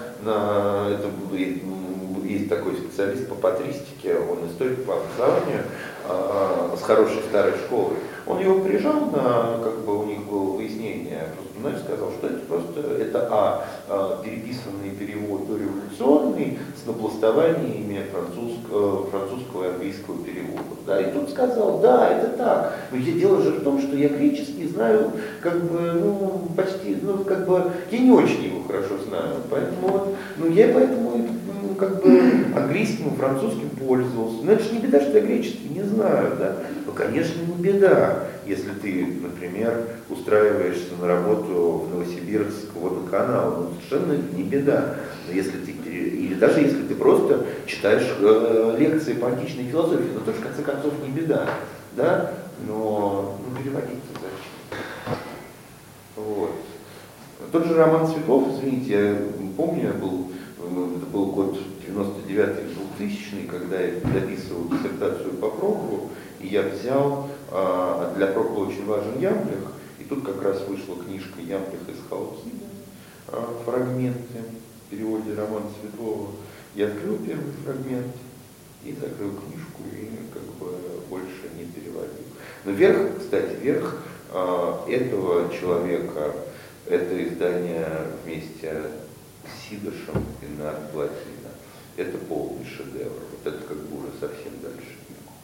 S1: есть такой специалист по патристике, он историк по образованию, с хорошей старой школой. Он его прижал, как бы у них было выяснение, просто Дунаев сказал, что это просто переписанный перевод дореволюционный с напластованиями французского и английского перевода. Да, и тут сказал, да, это так. Но дело же в том, что я греческий знаю, как бы, ну, почти, ну, как бы, я не очень его хорошо знаю. Поэтому вот, ну, я поэтому, ну, как бы, английским и французским пользовался. Но это же не беда, что я греческий не знаю, да. Ну, конечно, не беда, если ты, например, устраиваешься на работу в Новосибирск водоканал, ну, совершенно не беда. Но если ты, или даже если ты просто читаешь лекции по античной философии, но тоже в конце концов не беда, да, но ну, переводить-то зачем? Вот. Тот же Роман Цветов, извините, я помню, это был год 99-2000, когда я дописывал диссертацию по Прокуру, и я взял, для Прокура очень важен Ямблих, и тут как раз вышла книжка Ямблих из Халкида, фрагменты в переводе Романа Цветова. Я открыл первый фрагмент и закрыл книжку, и как бы больше не переводил. Но верх, кстати, верх этого человека, это издание вместе с Сидошем и Нарт Плотина. Это полный шедевр. Вот это как бы уже совсем дальше.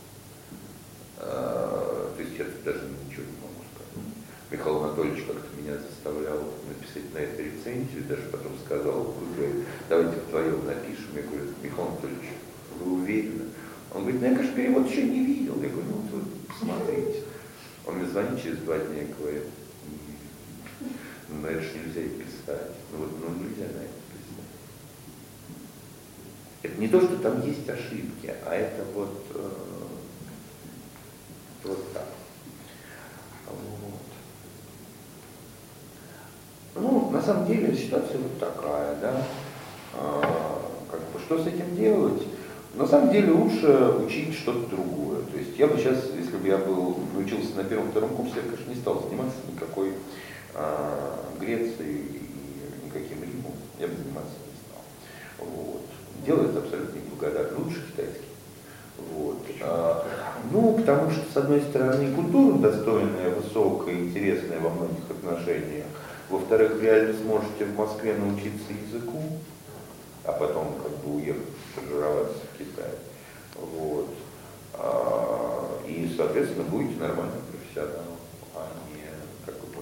S1: То есть я тут даже ничего не могу сказать. Михаил Анатольевич как-то меня заставлял написать на это рецензию, даже потом сказал, говорит, давайте вдвоем напишем. Я говорю, Михаил Анатольевич, вы уверены? Он говорит, ну я, конечно, перевод еще не видел. Я говорю, ну вот посмотрите. Он мне звонит через 2 дня и говорит, ну это же нельзя и писать. Ну вот, ну нельзя на это писать. Это не то, что там есть ошибки, а это вот так. Вот. Ну, на самом деле ситуация вот такая, да. Как бы, что с этим делать? На самом деле лучше учить что-то другое. То есть я бы сейчас, если бы я учился на 1-2 курсе, я, конечно, не стал заниматься никакой Грецией и никаким Римом. Я бы заниматься не стал. Вот. Дело это абсолютно неблагодарно. Лучше китайский. Вот. Ну, потому что, с одной стороны, культура достойная, высокая, интересная во многих отношениях. Во-вторых, вы реально сможете в Москве научиться языку, а потом как бы уехать, стажироваться в Китай. Вот. И, соответственно, будете нормальным профессионалом, а не как бы...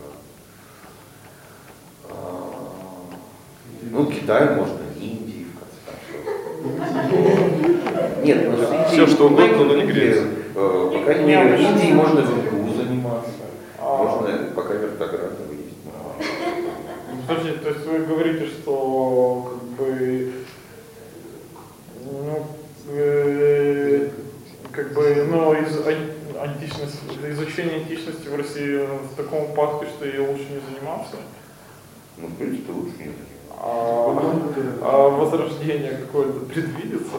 S1: Ну, Китай можно, Индии, в конце концов. Нет, ну с Индией...
S2: Все, что угодно, но не Греция.
S1: По крайней мере, в Индии можно в МГУ заниматься. Можно, пока вертоградного есть.
S2: Подождите, то есть вы говорите, что как бы, ну, античность, изучение античности в России в таком упадке, что ее лучше не заниматься?
S1: Ну, в принципе, лучше не заниматься.
S2: А возрождение какое-то предвидится?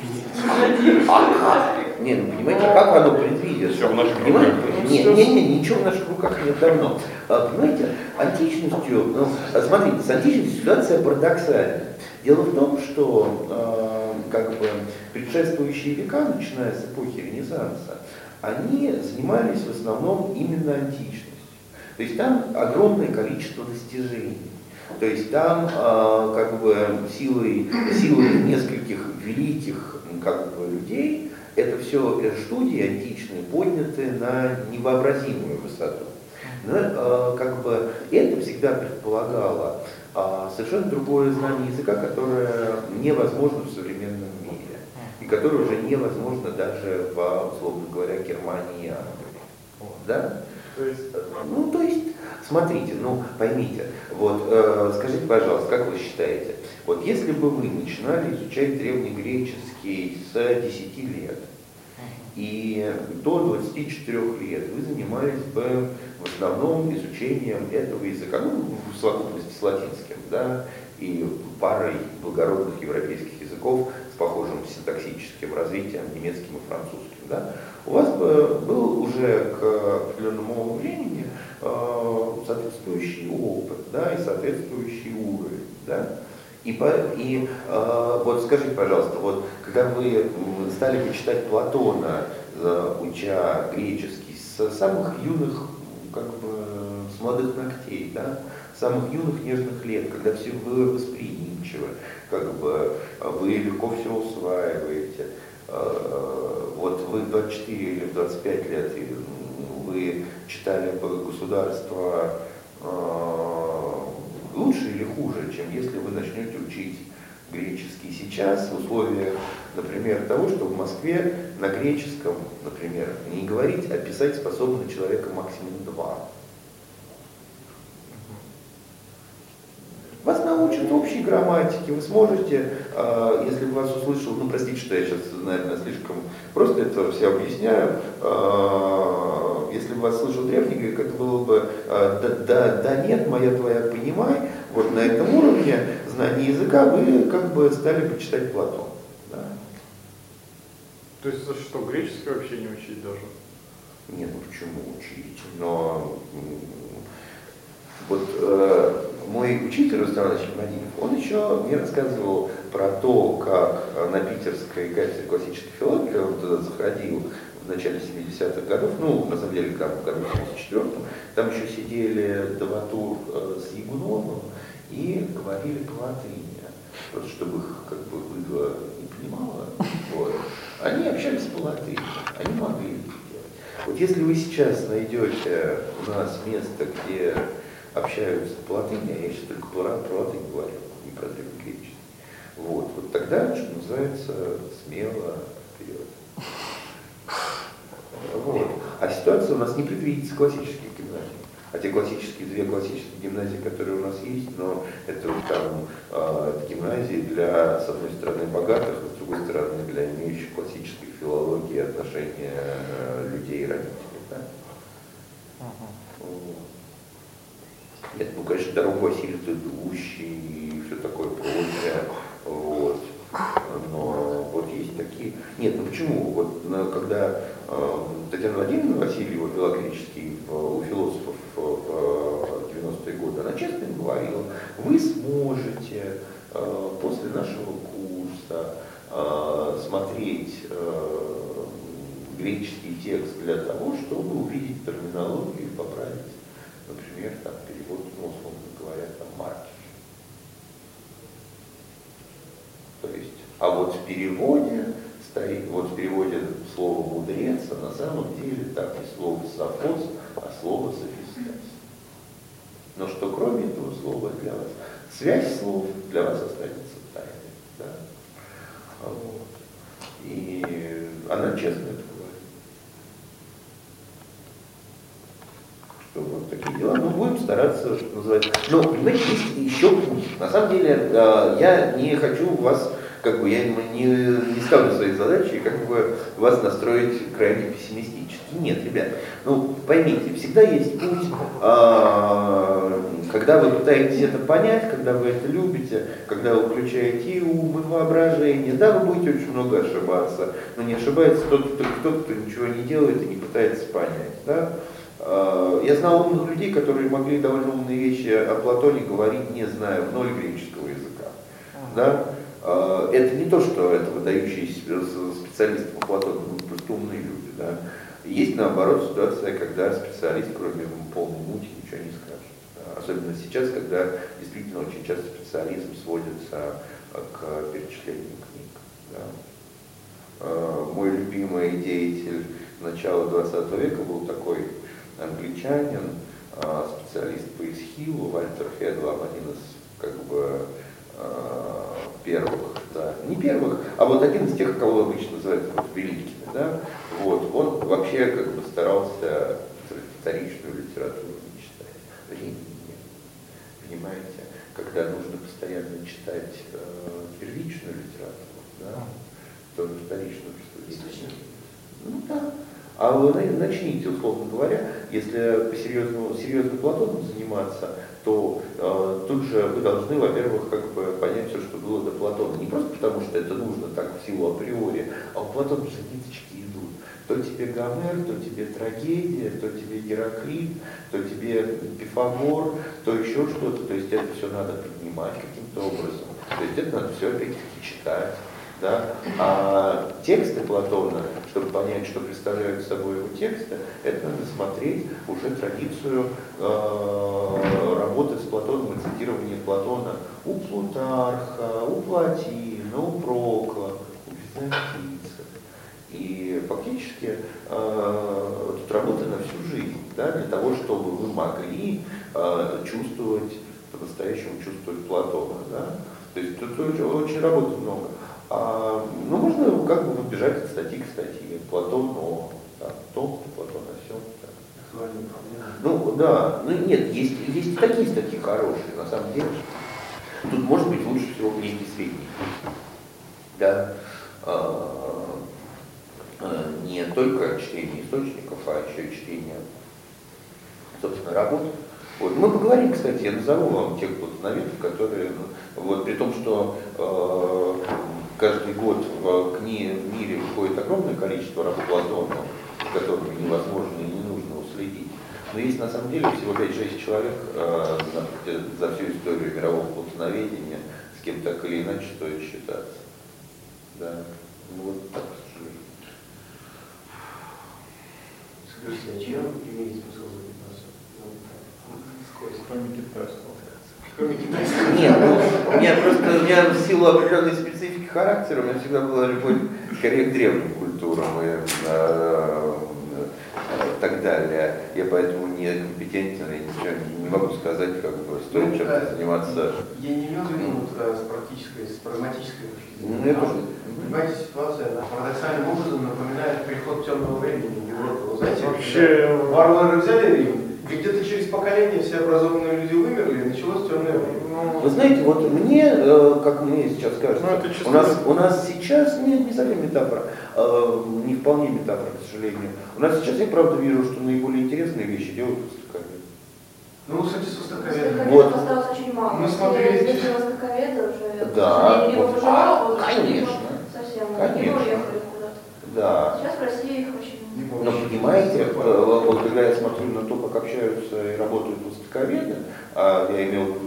S1: Не, ну понимаете, как оно предвидится?
S2: Всё в наших
S1: Понимаете?
S2: руках.
S1: Не, ничего в наших руках нет давно. Понимаете, античностью, ну, смотрите, с античностью ситуация парадоксальная. Дело в том, что как бы предшествующие века, начиная с эпохи Ренессанса, они занимались в основном именно античностью. То есть там огромное количество достижений. То есть там как бы силой нескольких великих как бы, людей это все студии античные подняты на невообразимую высоту. Но как бы это всегда предполагало совершенно другое знание языка, которое невозможно в современном мире. И которое уже невозможно даже в, условно говоря, Германии и Англии. Да? То есть, смотрите, поймите, вот скажите, пожалуйста, как вы считаете, вот если бы вы начинали изучать древнегреческий с 10 лет, и до 24 лет вы занимались бы в основном изучением этого языка, в совокупности с латинским, да, и парой благородных европейских языков с похожим синтаксическим развитием, немецким и французским, да, у вас бы был уже к определенному времени соответствующий опыт, да, и соответствующий уровень, да. Вот скажите, пожалуйста, вот когда вы стали бы читать Платона, уча греческий, с самых юных, как бы, с молодых ногтей, да, с самых юных нежных лет, когда все вы восприимчивы, как бы вы легко все усваиваете, вот вы в 24 или в 25 лет вы читали бы государство лучше или хуже, чем если вы начнете учить греческий сейчас в условиях, например, того, что в Москве на греческом, например, не говорить, а писать способны человека максимум 2. Вас научат общей грамматике, вы сможете, если бы вас услышал, простите, что я сейчас, наверное, слишком просто это все объясняю, если бы вас слышал древний грек, это было бы да, нет, моя твоя, понимай, вот на этом уровне знания языка вы как бы стали бы читать Платон. Да?
S2: То есть за что, греческий вообще не учить даже?
S1: Нет, почему учить? Но вот мой учитель Рустам Иванович Мадинов, он еще мне рассказывал про то, как на питерской кафедре классической филологии, он туда заходил в начале 70-х годов, на самом деле там в году 74-м, там еще сидели Даватур с Ягуновым и говорили по латыни, просто чтобы их как бы быдло не понимало, вот. Они общались по латыни, они могли это делать. Вот если вы сейчас найдете у нас место, где общаются по латыни, а я сейчас только про латынь говорю, не про древнегреческий. Вот тогда, что называется, смело вперед. Вот. А ситуация у нас не предвидится классических гимназий. А те две классические гимназии, которые у нас есть, но это там это гимназии для, с одной стороны, богатых, а с другой стороны, для имеющих классической филологии отношения людей и родителей. Да? Нет, конечно, дорогу осилит идущий и все такое прочее. Вот. Но вот есть такие. Нет, почему? Вот когда Татьяна Владимировна Васильева вела греческий у философов в 90-е годы, она честно им говорила, вы сможете после нашего курса смотреть греческий текст для того, чтобы увидеть терминологию и поправить, например, там, перевод, условно говоря, там, марки. То есть, а вот в переводе стоит, в переводе слова мудрец, а на самом деле там не слово софос, а слово софистес. Но что кроме этого слова для вас, связь слов для вас останется тайной. Да? Вот. И она честно это говорит. Что вот такие дела. Мы будем стараться, что называется. Но, понимаете, есть еще путь. На самом деле, я не хочу вас как бы я не ставлю своей задачей как бы вас настроить крайне пессимистически. Нет, ребят, ну поймите, всегда есть путь, когда вы пытаетесь это понять, когда вы это любите, когда вы включаете и ум, и воображение, да, вы будете очень много ошибаться, но не ошибается кто-то, кто ничего не делает и не пытается понять, да. Я знал умных людей, которые могли довольно умные вещи о Платоне говорить, не зная в ноль греческого языка. Да? Это не то, что это выдающиеся специалисты по Платону, просто умные люди. Да? Есть наоборот ситуация, когда специалист, кроме полной мути, ничего не скажет. Да? Особенно сейчас, когда действительно очень часто специализм сводится к перечислению книг. Да? Мой любимый деятель начала 20 века был такой англичанин, специалист по Исхилу, Вальтер Хедлам, один из как бы первых, да, не первых, а вот один из тех, кого обычно называют вот, великими, да, вот, он вообще как бы старался вторичную литературу не читать, времени нет, понимаете, когда нужно постоянно читать первичную литературу, да, то вторичную присутствует. Ну да. А вы начните, условно говоря, если серьезно Платоном заниматься, то тут же вы должны, во-первых, как бы понять все, что было до Платона. Не просто потому, что это нужно так в силу априори, а у Платона же ниточки идут. То тебе Гомер, то тебе трагедия, то тебе Гераклит, то тебе Пифагор, то еще что-то. То есть это все надо поднимать каким-то образом. То есть это надо все опять-таки читать. Да? А тексты Платона, чтобы понять, что представляют собой его тексты, это надо смотреть уже традицию работы с Платоном и цитирования Платона у Плутарха, у Платина, у Прокла, у византийцев. И фактически тут работа на всю жизнь, да, для того, чтобы вы могли чувствовать, по-настоящему чувствовать Платона. Да? То есть тут очень работы много. Ну, можно как бы бежать от статьи к статье. Платон, но то, Платон, о сём. Ну, да, ну нет, есть и такие статьи хорошие, на самом деле. Тут может быть лучше всего некий средний путь. Да? Не только чтение источников, а еще и чтение, собственно, работ. Вот. Мы поговорим, кстати, я назову вам тех платоноведов, которые, вот, при том, что каждый год в мире выходит огромное количество работ Платона, с которыми невозможно и не нужно уследить. Но есть на самом деле всего 5-6 человек за всю историю мирового платоноведения, с кем так или иначе стоит считаться. Да. Ну вот так, к сожалению.
S3: Скажите, а чем имеет смысл заниматься?
S2: Кроме китайского.
S1: Нет, ну, у меня в силу определенной специфики характера, у меня всегда была любовь скорее к древним культурам и так далее. Я поэтому не компетентен и ничего не могу сказать, как бы стоит чем-то заниматься.
S3: Я не имел в виду с прагматической точки зрения.
S1: Ну, я тоже.
S3: Понимаете, ситуация она парадоксальным образом напоминает переход темного времени в Европу. Вы знаете,
S2: вообще
S3: варвары взяли Рим, и где-то через поколение все образованные люди вымерли, и началось темное время.
S1: Вы знаете, вот мне, как мне сейчас кажется, у нас сейчас, не совсем метафора, не вполне метафора, к сожалению. У нас сейчас я правда вижу, что наиболее интересные вещи делают востоковеды.
S3: Ну, кстати, с востоковедами.
S4: Вот. Осталось очень мало.
S3: Мы смотрели
S4: Если востоковеды уже,
S1: да,
S4: вот, уже мало,
S1: конечно.
S4: Совсем.
S1: Конечно.
S4: Они уехали куда-то.
S1: Да.
S4: Сейчас в России их очень много.
S1: Но понимаете, вот когда я смотрю на то, как общаются и работают востоковеды, а я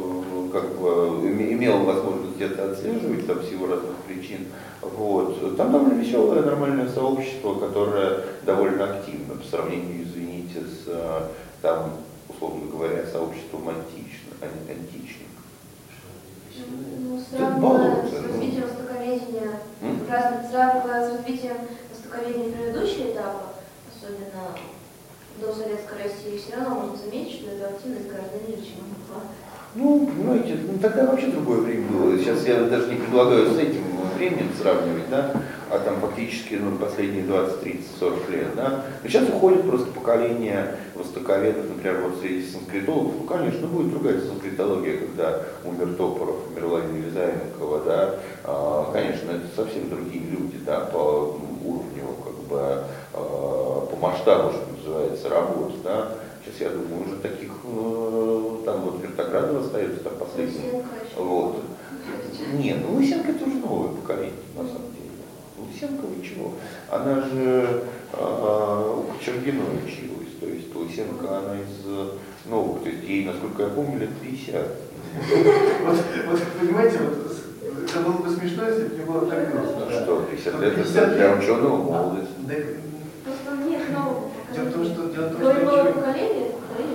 S1: имел возможность где-то отслеживать там в силу разных причин, вот, там довольно веселое, нормальное сообщество, которое довольно активно по сравнению, извините, с там, условно говоря, сообществом античных.
S4: Ну, сравнивая с развитием востоковедения, сравнивая с развитием востоковедения предыдущего этапа, особенно до Советской России, все равно можно заметить, что эта активность гораздо ниже, чем она была.
S1: Ну, понимаете, тогда вообще другое время было. Сейчас я даже не предлагаю с этим времени сравнивать, да, а там фактически последние 20, 30, 40 лет, да. Но сейчас уходит просто поколение востоковедов, например, вот среди санскритологов, ну, конечно, будет другая санскритология, когда умер Топоров, умерла Елизаенкова, да, конечно, это совсем другие люди, да, по уровню, как бы, по масштабу, что называется, работы, да. Сейчас, я думаю, уже таких, там вот Вертоградов остается, там последний. Вот. Нет, ну Лысенко это уже новое поколение, на самом деле. Лысенко вы чего? Она же у Кочергиной училась, то есть Лысенко, она из новых, то есть ей, насколько я помню, лет 50.
S3: Вот понимаете, вот это было бы смешно, если бы не было так грустно.
S1: Что, 50 лет это для ученого молодость.
S4: Просто нет нового
S3: Дело в том, что
S4: новое поколение,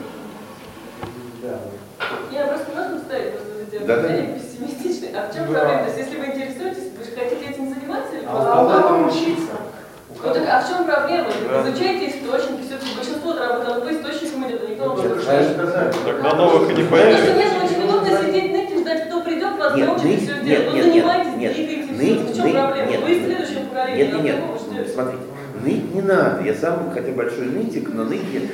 S3: да.
S5: Я просто можно вставить, просто
S1: Да, да.
S5: пессимистичный. А в чем проблема? То есть, если вы интересуетесь, вы же хотите этим заниматься или просто?
S3: А этому учиться.
S5: Ну так, а в чем проблема? Изучайте источники, все-таки большинство работало по источникам идет, никто вам не
S3: сказать.
S2: Тогда новых и не
S5: Потому что
S2: появится.
S5: нет очень удобно сидеть ныть и ждать, кто придет, вас научит все сделать. Ну занимайтесь, двигайтесь, в чем проблема? Вы следующее поколение, а кого вы ждете?
S1: Смотрите, ныть не надо. Я сам, хотя большой нытик, но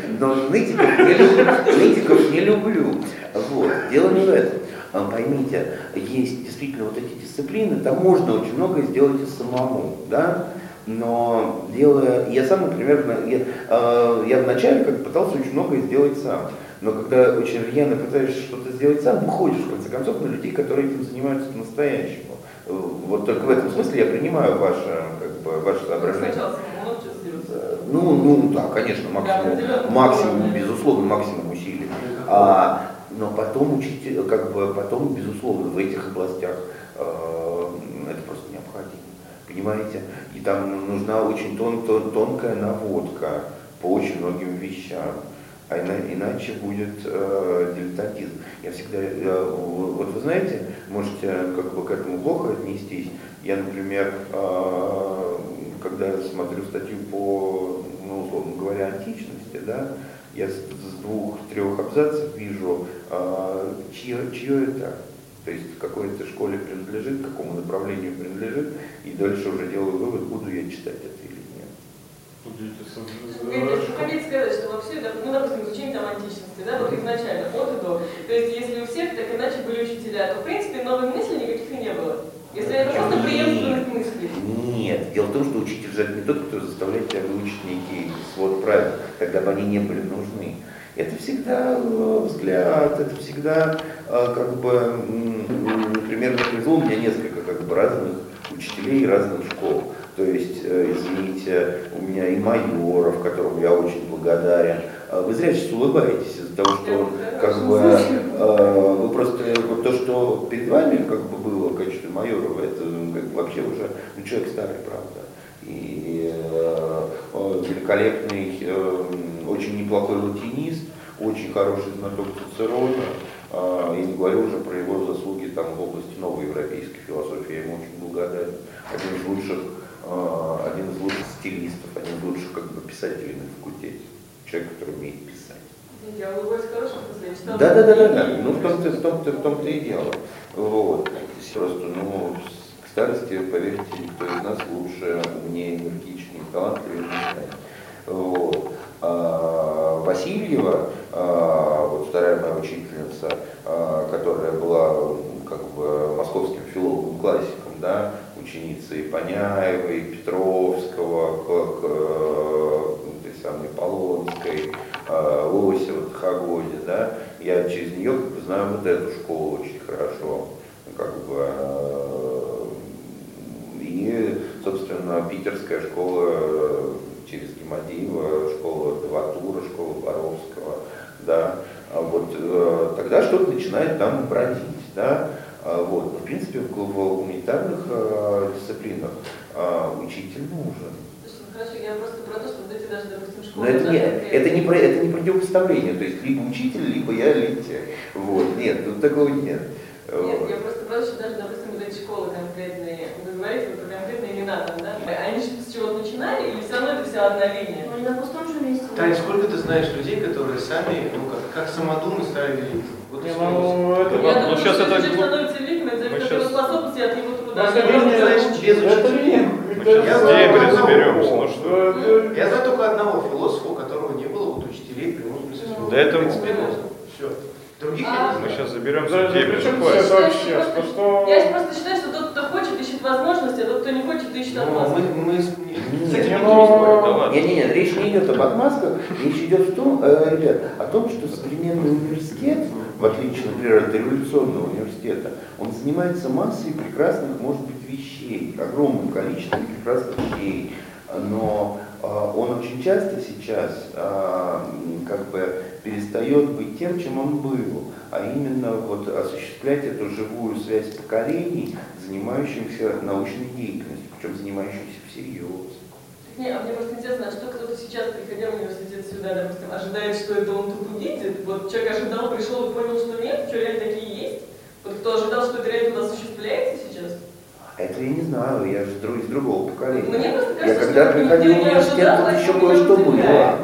S1: нытиков не люблю. Вот. Дело не в этом. Поймите, есть действительно вот эти дисциплины, там можно очень многое сделать и самому, да? Но дело, я сам, например, я вначале как пытался очень многое сделать сам. Но когда очень рьяно пытаешься что-то сделать сам, выходишь, в конце концов, на людей, которые этим занимаются по-настоящему. Вот только в этом смысле я принимаю ваше соображение. Ну, да, конечно, максимум, безусловно, максимум усилий. Но потом учить, потом, безусловно, в этих областях это просто необходимо. Понимаете? И там нужна очень тонкая наводка по очень многим вещам. А иначе будет дилетантизм. Я всегда, вот вы знаете, можете к этому плохо отнестись. Я, например, когда смотрю статью по, условно говоря, античности, да, я с 2-3 абзацев вижу, чье это. То есть какой-то школе принадлежит, какому направлению принадлежит, и дальше уже делаю вывод, буду я читать это или нет.
S5: Хотите сказать, что вообще, допустим, изучение там античности, да, вот изначально, от и до. То есть, если у всех так иначе были учителя, то, в принципе, новых мыслей никаких и не было. Если это просто преемственность мыслей.
S1: Нет, дело в том, что учитель же это не тот, кто заставляет тебя выучить некий свод правил, когда бы они не были нужны. Это всегда взгляд, это всегда, например, на повезло, у меня несколько разных учителей и разных школ. То есть, извините, у меня и Майоров, которому я очень благодарен. Вы зря сейчас улыбаетесь из-за того, что вы просто вот то, что перед вами было в качестве Майорова, это вообще уже человек старый, правда. И великолепный, очень неплохой латинист, очень хороший знаток Цицерона. Я не говорю уже про его заслуги там в области новой европейской философии. Я ему очень благодарен. Один из лучших стилистов, один из лучших писателей на факультете. Человек, который умеет писать.
S5: Я улыбаюсь в хорошем смысле, я читала.
S1: Да. Ну, в том-то и дело. Вот. Просто, к старости, поверьте, никто из нас лучше, умнее, энергичнее, талантливее не станет. Вот. Васильева, вот вторая моя учительница, которая была московским филологом-классиком, да, ученицей Паняевой, Петровского, той самой Полонской, Лосева, Тхагоди, да, я через нее знаю вот эту школу очень хорошо, и, собственно, питерская школа через Гемадиева, школа Деватура, школа Боровского, да, вот тогда что-то начинает там бродить, да. Вот. Но, в принципе, в гуманитарных дисциплинах учитель нужен.
S5: Хорошо, я просто про то, что вот эти даже, допустим, школы...
S1: Но это не противопоставление, то есть либо учитель, либо я лентяй. Вот. Нет, тут такого нет.
S5: Нет, я просто про то, что даже, допустим, вот эти школы конкретные, вы говорите про конкретные имена там, да? Они с чего-то начинали или все равно это вся одна линия?
S4: Ну, не на пустом же месте
S3: Тань, сколько ты знаешь людей, которые сами, ну как самодумы стали великими? Вот
S2: Не,
S3: и
S2: ну, это,
S5: Я думаю,
S2: сейчас
S5: что
S2: это...
S5: человек становится великим, это
S2: Мы
S5: зависит от
S2: щас-
S5: его способности, от его труда.
S3: Просто ты не знаешь, без
S2: Это
S3: учителей.
S2: не...
S3: Я
S2: Мы сейчас с
S3: знаю
S2: Дебри
S3: одного.
S2: разберемся, ну что...
S3: Я знаю только одного философа, у которого не было вот учителей прямой смысле слова.
S2: Да это-
S3: Все. Других я не
S2: Мы
S3: знаю.
S2: сейчас заберемся Да, в Дебри. причем
S5: Я
S2: это вообще,
S5: считаю,
S2: что...
S5: Я просто считаю, что тот, кто хочет, ищет возможности, а тот, кто не хочет, ищет
S3: Ну,
S5: отмазки.
S3: мы с
S1: Нет,
S3: этим
S2: ну,
S3: не спорим.
S2: да ладно.
S1: Нет, речь не идет об отмазках, речь идет в том, ребят, о том, что современный университет, в отличие, например, от революционного университета, он занимается массой прекрасных, может быть, вещей, огромным количеством прекрасных вещей, но он очень часто сейчас как бы перестает быть тем, чем он был, а именно вот осуществлять эту живую связь поколений, занимающихся научной деятельностью, причем занимающихся всерьез.
S5: Не, а мне просто интересно, а что кто-то сейчас, приходя в университет сюда, допустим, ожидает, что это он тут увидит? Вот человек ожидал, пришел и понял, что нет, что реально такие есть? Вот кто ожидал, что это реально тут осуществляется сейчас?
S1: Это я не знаю, я же из другого поколения.
S5: Мне просто
S1: Я
S5: кажется,
S1: когда
S5: что
S1: приходил в
S5: никто не
S1: университет,
S5: ожидал,
S1: тут
S5: а
S1: еще
S5: никто
S1: кое-что
S5: не
S1: было.
S5: удивляет.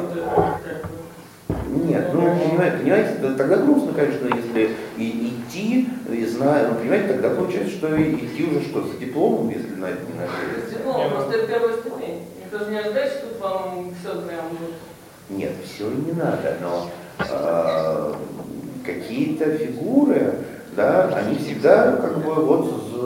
S1: Нет, ну, понимаете, тогда грустно, конечно, если идти, и зная, ну, понимаете, тогда получается, что идти уже что, за дипломом, если на это не надеяться.
S5: Диплом, просто это первая ступень. Никто же не ожидает, что тут вам все прям вот.
S1: Нет, все не надо, но какие-то фигуры, да, они всегда как бы вот,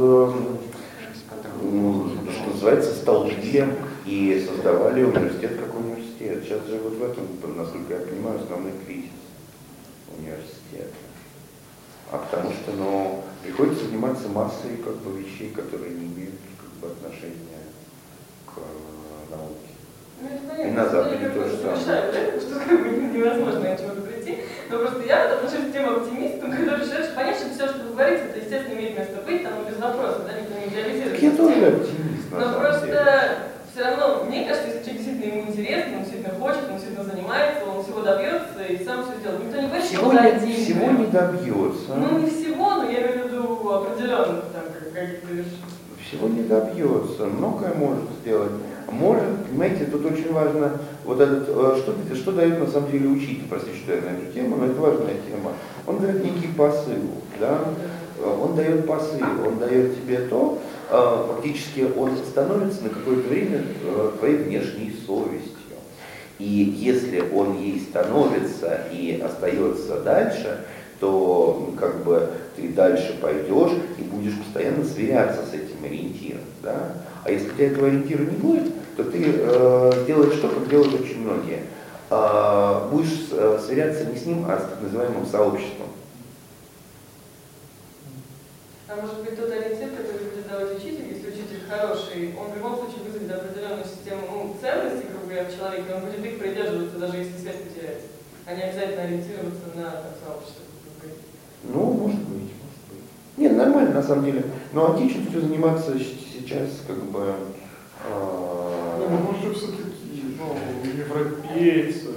S1: что называется, столбили и создавали университет как университет. Сейчас же вот в этом, насколько я понимаю, основной кризис университета. А потому что, ну, приходится заниматься массой как бы вещей, которые не имеют как бы отношения к науке.
S5: Ну, это
S1: И
S5: понятно.
S1: на Западе
S5: Я как бы
S1: то же самое.
S5: совершаю, да, что как бы невозможно к чему-то прийти. Но просто я отношусь к тем оптимистам, которые считают, что понятно, что все, что вы говорите, это, естественно, имеет место быть, там без вопросов, да, никто не идеализирует.
S1: Так я тоже
S5: систему.
S1: оптимист, на
S5: Но
S1: самом
S5: просто
S1: деле.
S5: все равно, мне кажется, если человек действительно ему интересно, он действительно хочет, он действительно занимается, он всего добьется и сам все сделает. Никто не говорит, что он один.
S1: Всего не добьется.
S5: Ну, не всего, но я имею в виду определенных там каких-то решений.
S1: Всего не добьется, многое может сделать. Может, понимаете, тут очень важно, вот этот, что дает на самом деле учитель, простите, что я на эту тему, но это важная тема. Он дает некий посыл, да? Он дает посыл, он дает тебе то, фактически он становится на какое-то время твоей внешней совестью. И если он ей становится и остается дальше, то как бы ты дальше пойдешь и будешь постоянно сверяться с этим ориентиром. Да? А если у тебя этого ориентира не будет, то ты сделаешь то, как делают очень многие. Будешь сверяться не с ним, а с так называемым сообществом.
S5: А может быть тот ориентир, который будет давать учитель, если учитель хороший, он в любом случае вызовет определенную систему ценностей, грубо говоря, в человеке, он будет их придерживаться, даже если связь потеряется, а не обязательно ориентироваться на там, сообщество.
S1: Ну, может быть. Нет, нормально на самом деле. Но античностью заниматься сейчас как бы...
S2: Ну, мы же все-таки, европейцы.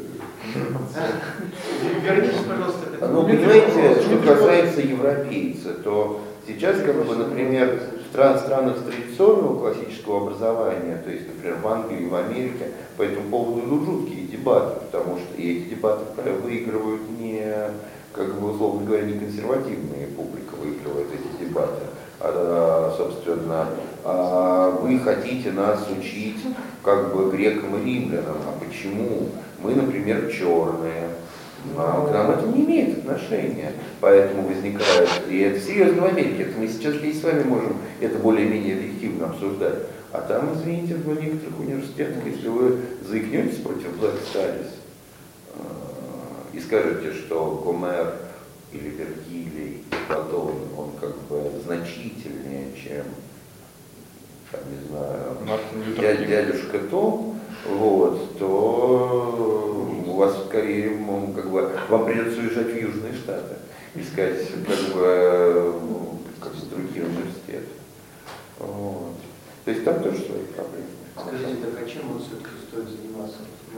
S3: Вернитесь, пожалуйста, к этому.
S1: Ну, понимаете, что касается европейца, то сейчас, как бы, например, в странах традиционного классического образования, то есть, например, в Англии, в Америке, по этому поводу идут жуткие дебаты, потому что и эти дебаты выигрывают не, как бы, условно говоря, не консервативная публика выигрывает эти дебаты, а, собственно, вы хотите нас учить как бы грекам и римлянам, а почему? Мы, например, черные. К нам это не имеет отношения, поэтому возникает, и это серьезно в Америке, это мы сейчас здесь с вами можем это более-менее объективно обсуждать, а там, извините, в некоторых университетах, если вы заикнетесь против Black Studies и скажете, что Гомер или Вергилий, Платон, он как бы значительнее, чем, там, не знаю, дядюшка Том, вот, то у вас скорее, как бы, вам придется уезжать в Южные Штаты, искать как бы другие университеты. Вот. То есть там тоже свои проблемы.
S3: Скажите, так а чем вот все-таки стоит заниматься?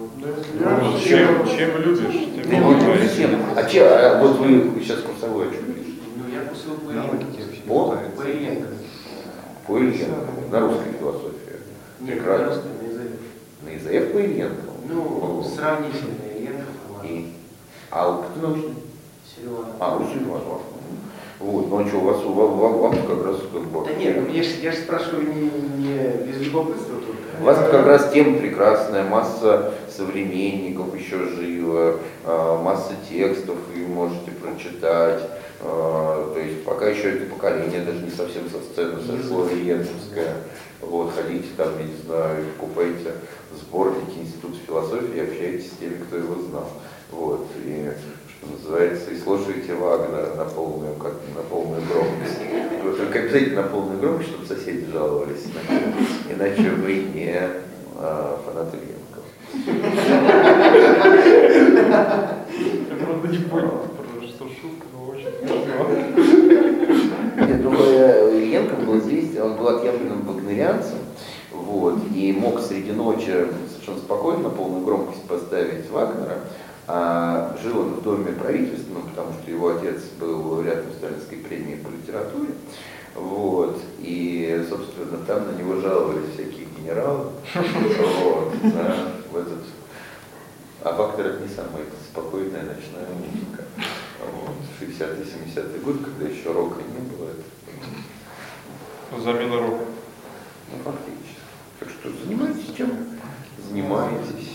S2: Чем любишь?
S1: Вот вы сейчас курсовой о чем пишете?
S3: Ну, я курсил по Ильенко.
S1: По?
S3: По Ильенко.
S1: По Ильенко, на русской философии.
S3: Нет,
S1: Прекрасно.
S3: на русском, на языке.
S1: На ИЗФ по Ильенко.
S3: Ну, сравнительно Ильенко формат.
S1: А кто научный?
S3: Селиванов.
S1: У Селиванова. Вот, ну а что, вам как раз как бы...
S3: Да нет, ну, я же спрашиваю не без любопытства только.
S1: У вас как раз тема прекрасная, масса современников еще живо, масса текстов вы можете прочитать. То есть пока еще это поколение даже не совсем со сцены сошло, ильенковское. Вот, ходите там, я не знаю, покупаете сборники Института философии, общаетесь с теми, кто его знал. Вот, и, что называется, и слушаете Вагнера на полную громкость. Вот, только обязательно на полную громкость, чтобы соседи жаловались, иначе вы не фанат Ильенкова.
S2: Я правда не понял, что шутка, но очень смешно.
S1: Нет, ну, Ильенко был здесь, он был отъявленным вагнерианцем, вот, и мог среди ночи совершенно спокойно на полную громкость поставить Вагнера. Жил он в доме правительственном, потому что его отец был лауреатом Сталинской премии по литературе. Вот, и, собственно, там на него жаловались всякие генералы. Вот, а Вагнер это не самая спокойная ночная музыка. Вот, 60-70-й год, когда еще рока не было.
S2: Замена рока.
S1: Ну, фактически. Так что занимайтесь чем? Занимаетесь.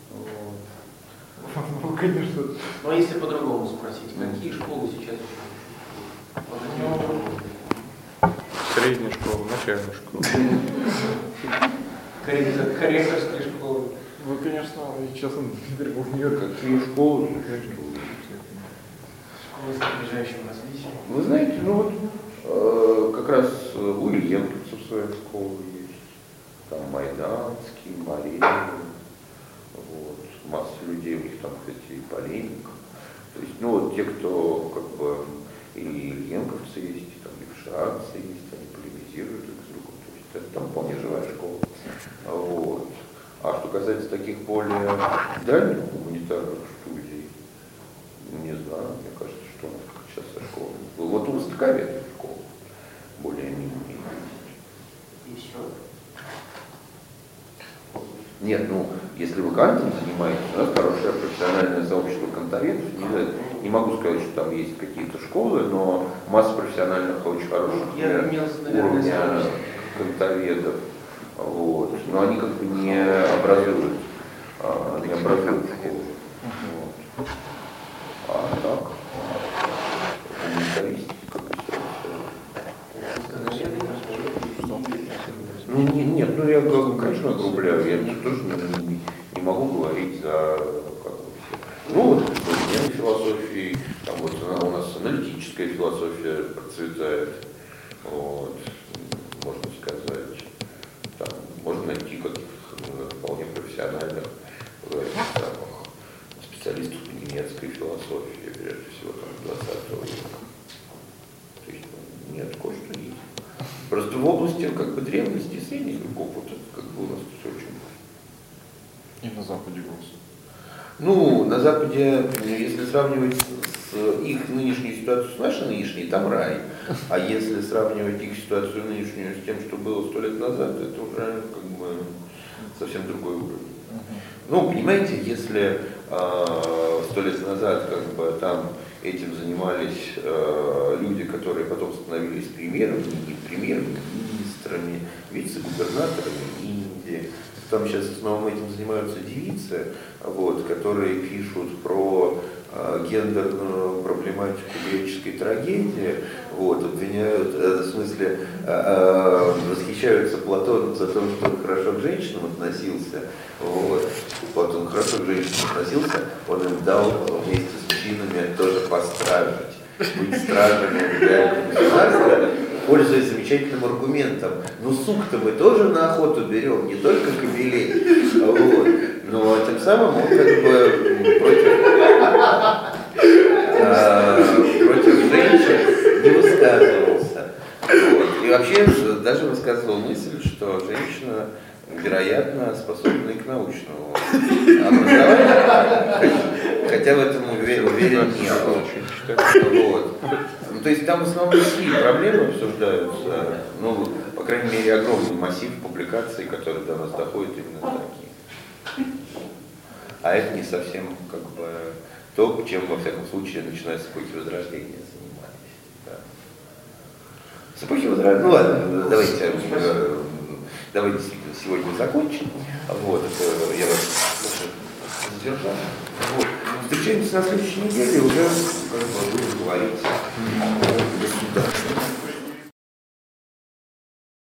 S2: Ну, конечно.
S3: Ну, а если по-другому спросить, какие школы сейчас еще?
S2: Средняя школа, начальная школа.
S3: Корректорские школы.
S2: Вы, конечно, честно, Дмитрий Бухнер.
S1: Какие школы?
S3: Школы с опережающим развитием.
S1: Вы знаете, ну вот как раз у ильенковцев своя школа есть. Там Майданский, Мария. Вот. Масса людей, у них там, кстати, и полемика. То есть, ну вот те, кто как бы и ильенковцы есть, и там левшанцы есть, они полемизируют друг с другом. То есть это там вполне живая школа. Вот. А что касается таких более дальних гуманитарных студий, не знаю, мне кажется, что у нас сейчас со школами. Вот у востоковедов школа более-менее.
S3: И все.
S1: Нет, ну, если вы кантом занимаетесь, у нас хорошее профессиональное сообщество кантоведов. Не могу сказать, что там есть какие-то школы, но масса профессиональных очень хороших уровня кантоведов. Вот. Но они как бы не образуют школу. Вот. А так, гуманитаристики как бы ну, нет, ну я, конечно, огрубляю, я тоже не могу говорить за как бы все. Ну вот, современной философии, там вот у нас аналитическая философия процветает, вот, можно сказать, там можно найти каких-то вполне профессиональных специалистов по немецкой философии, прежде всего там 20 века. То есть нет, кое-что есть. Просто в области как бы древности и средних веков вот это как бы у нас все очень.
S2: И на Западе просто.
S1: Ну, на Западе, если сравнивать с их нынешнюю ситуацию с нашей нынешней, там рай. А если сравнивать их ситуацию нынешнюю с тем, что было 100 лет назад, это уже как бы совсем другой уровень. Ну, понимаете, если 100 лет назад как бы там этим занимались люди, которые потом становились премьерами, министрами, вице-губернаторами Индии. Там сейчас в основном этим занимаются девицы, вот, которые пишут про гендерную проблематику греческой трагедии, вот, обвиняют, в смысле, восхищаются Платоном за то, что он хорошо к женщинам относился. Вот. Платон хорошо к женщинам относился, он им дал вместе с мужчинами тоже постраждать, быть стражами реального государства, пользуясь замечательным аргументом. Ну, сук-то мы тоже на охоту берем, не только кобелей. Вот. Но тем самым он как бы против женщин не высказывался. Вот. И вообще даже высказывал мысль, что женщина, вероятно, способна и к научному образованию, хотя в этом уверен не был. Вот. Ну, то есть там в основном такие проблемы обсуждаются, ну, по крайней мере, огромный массив публикаций, которые до нас доходят именно такие. А это не совсем как бы то, чем во всяком случае начиная с эпохи Возрождения занимались. Да. С эпохи Возрождения, ну ладно, давайте действительно сегодня закончим. Вот, это я вас задержал. Вот. Встречаемся на следующей неделе, уже как бы будем говорить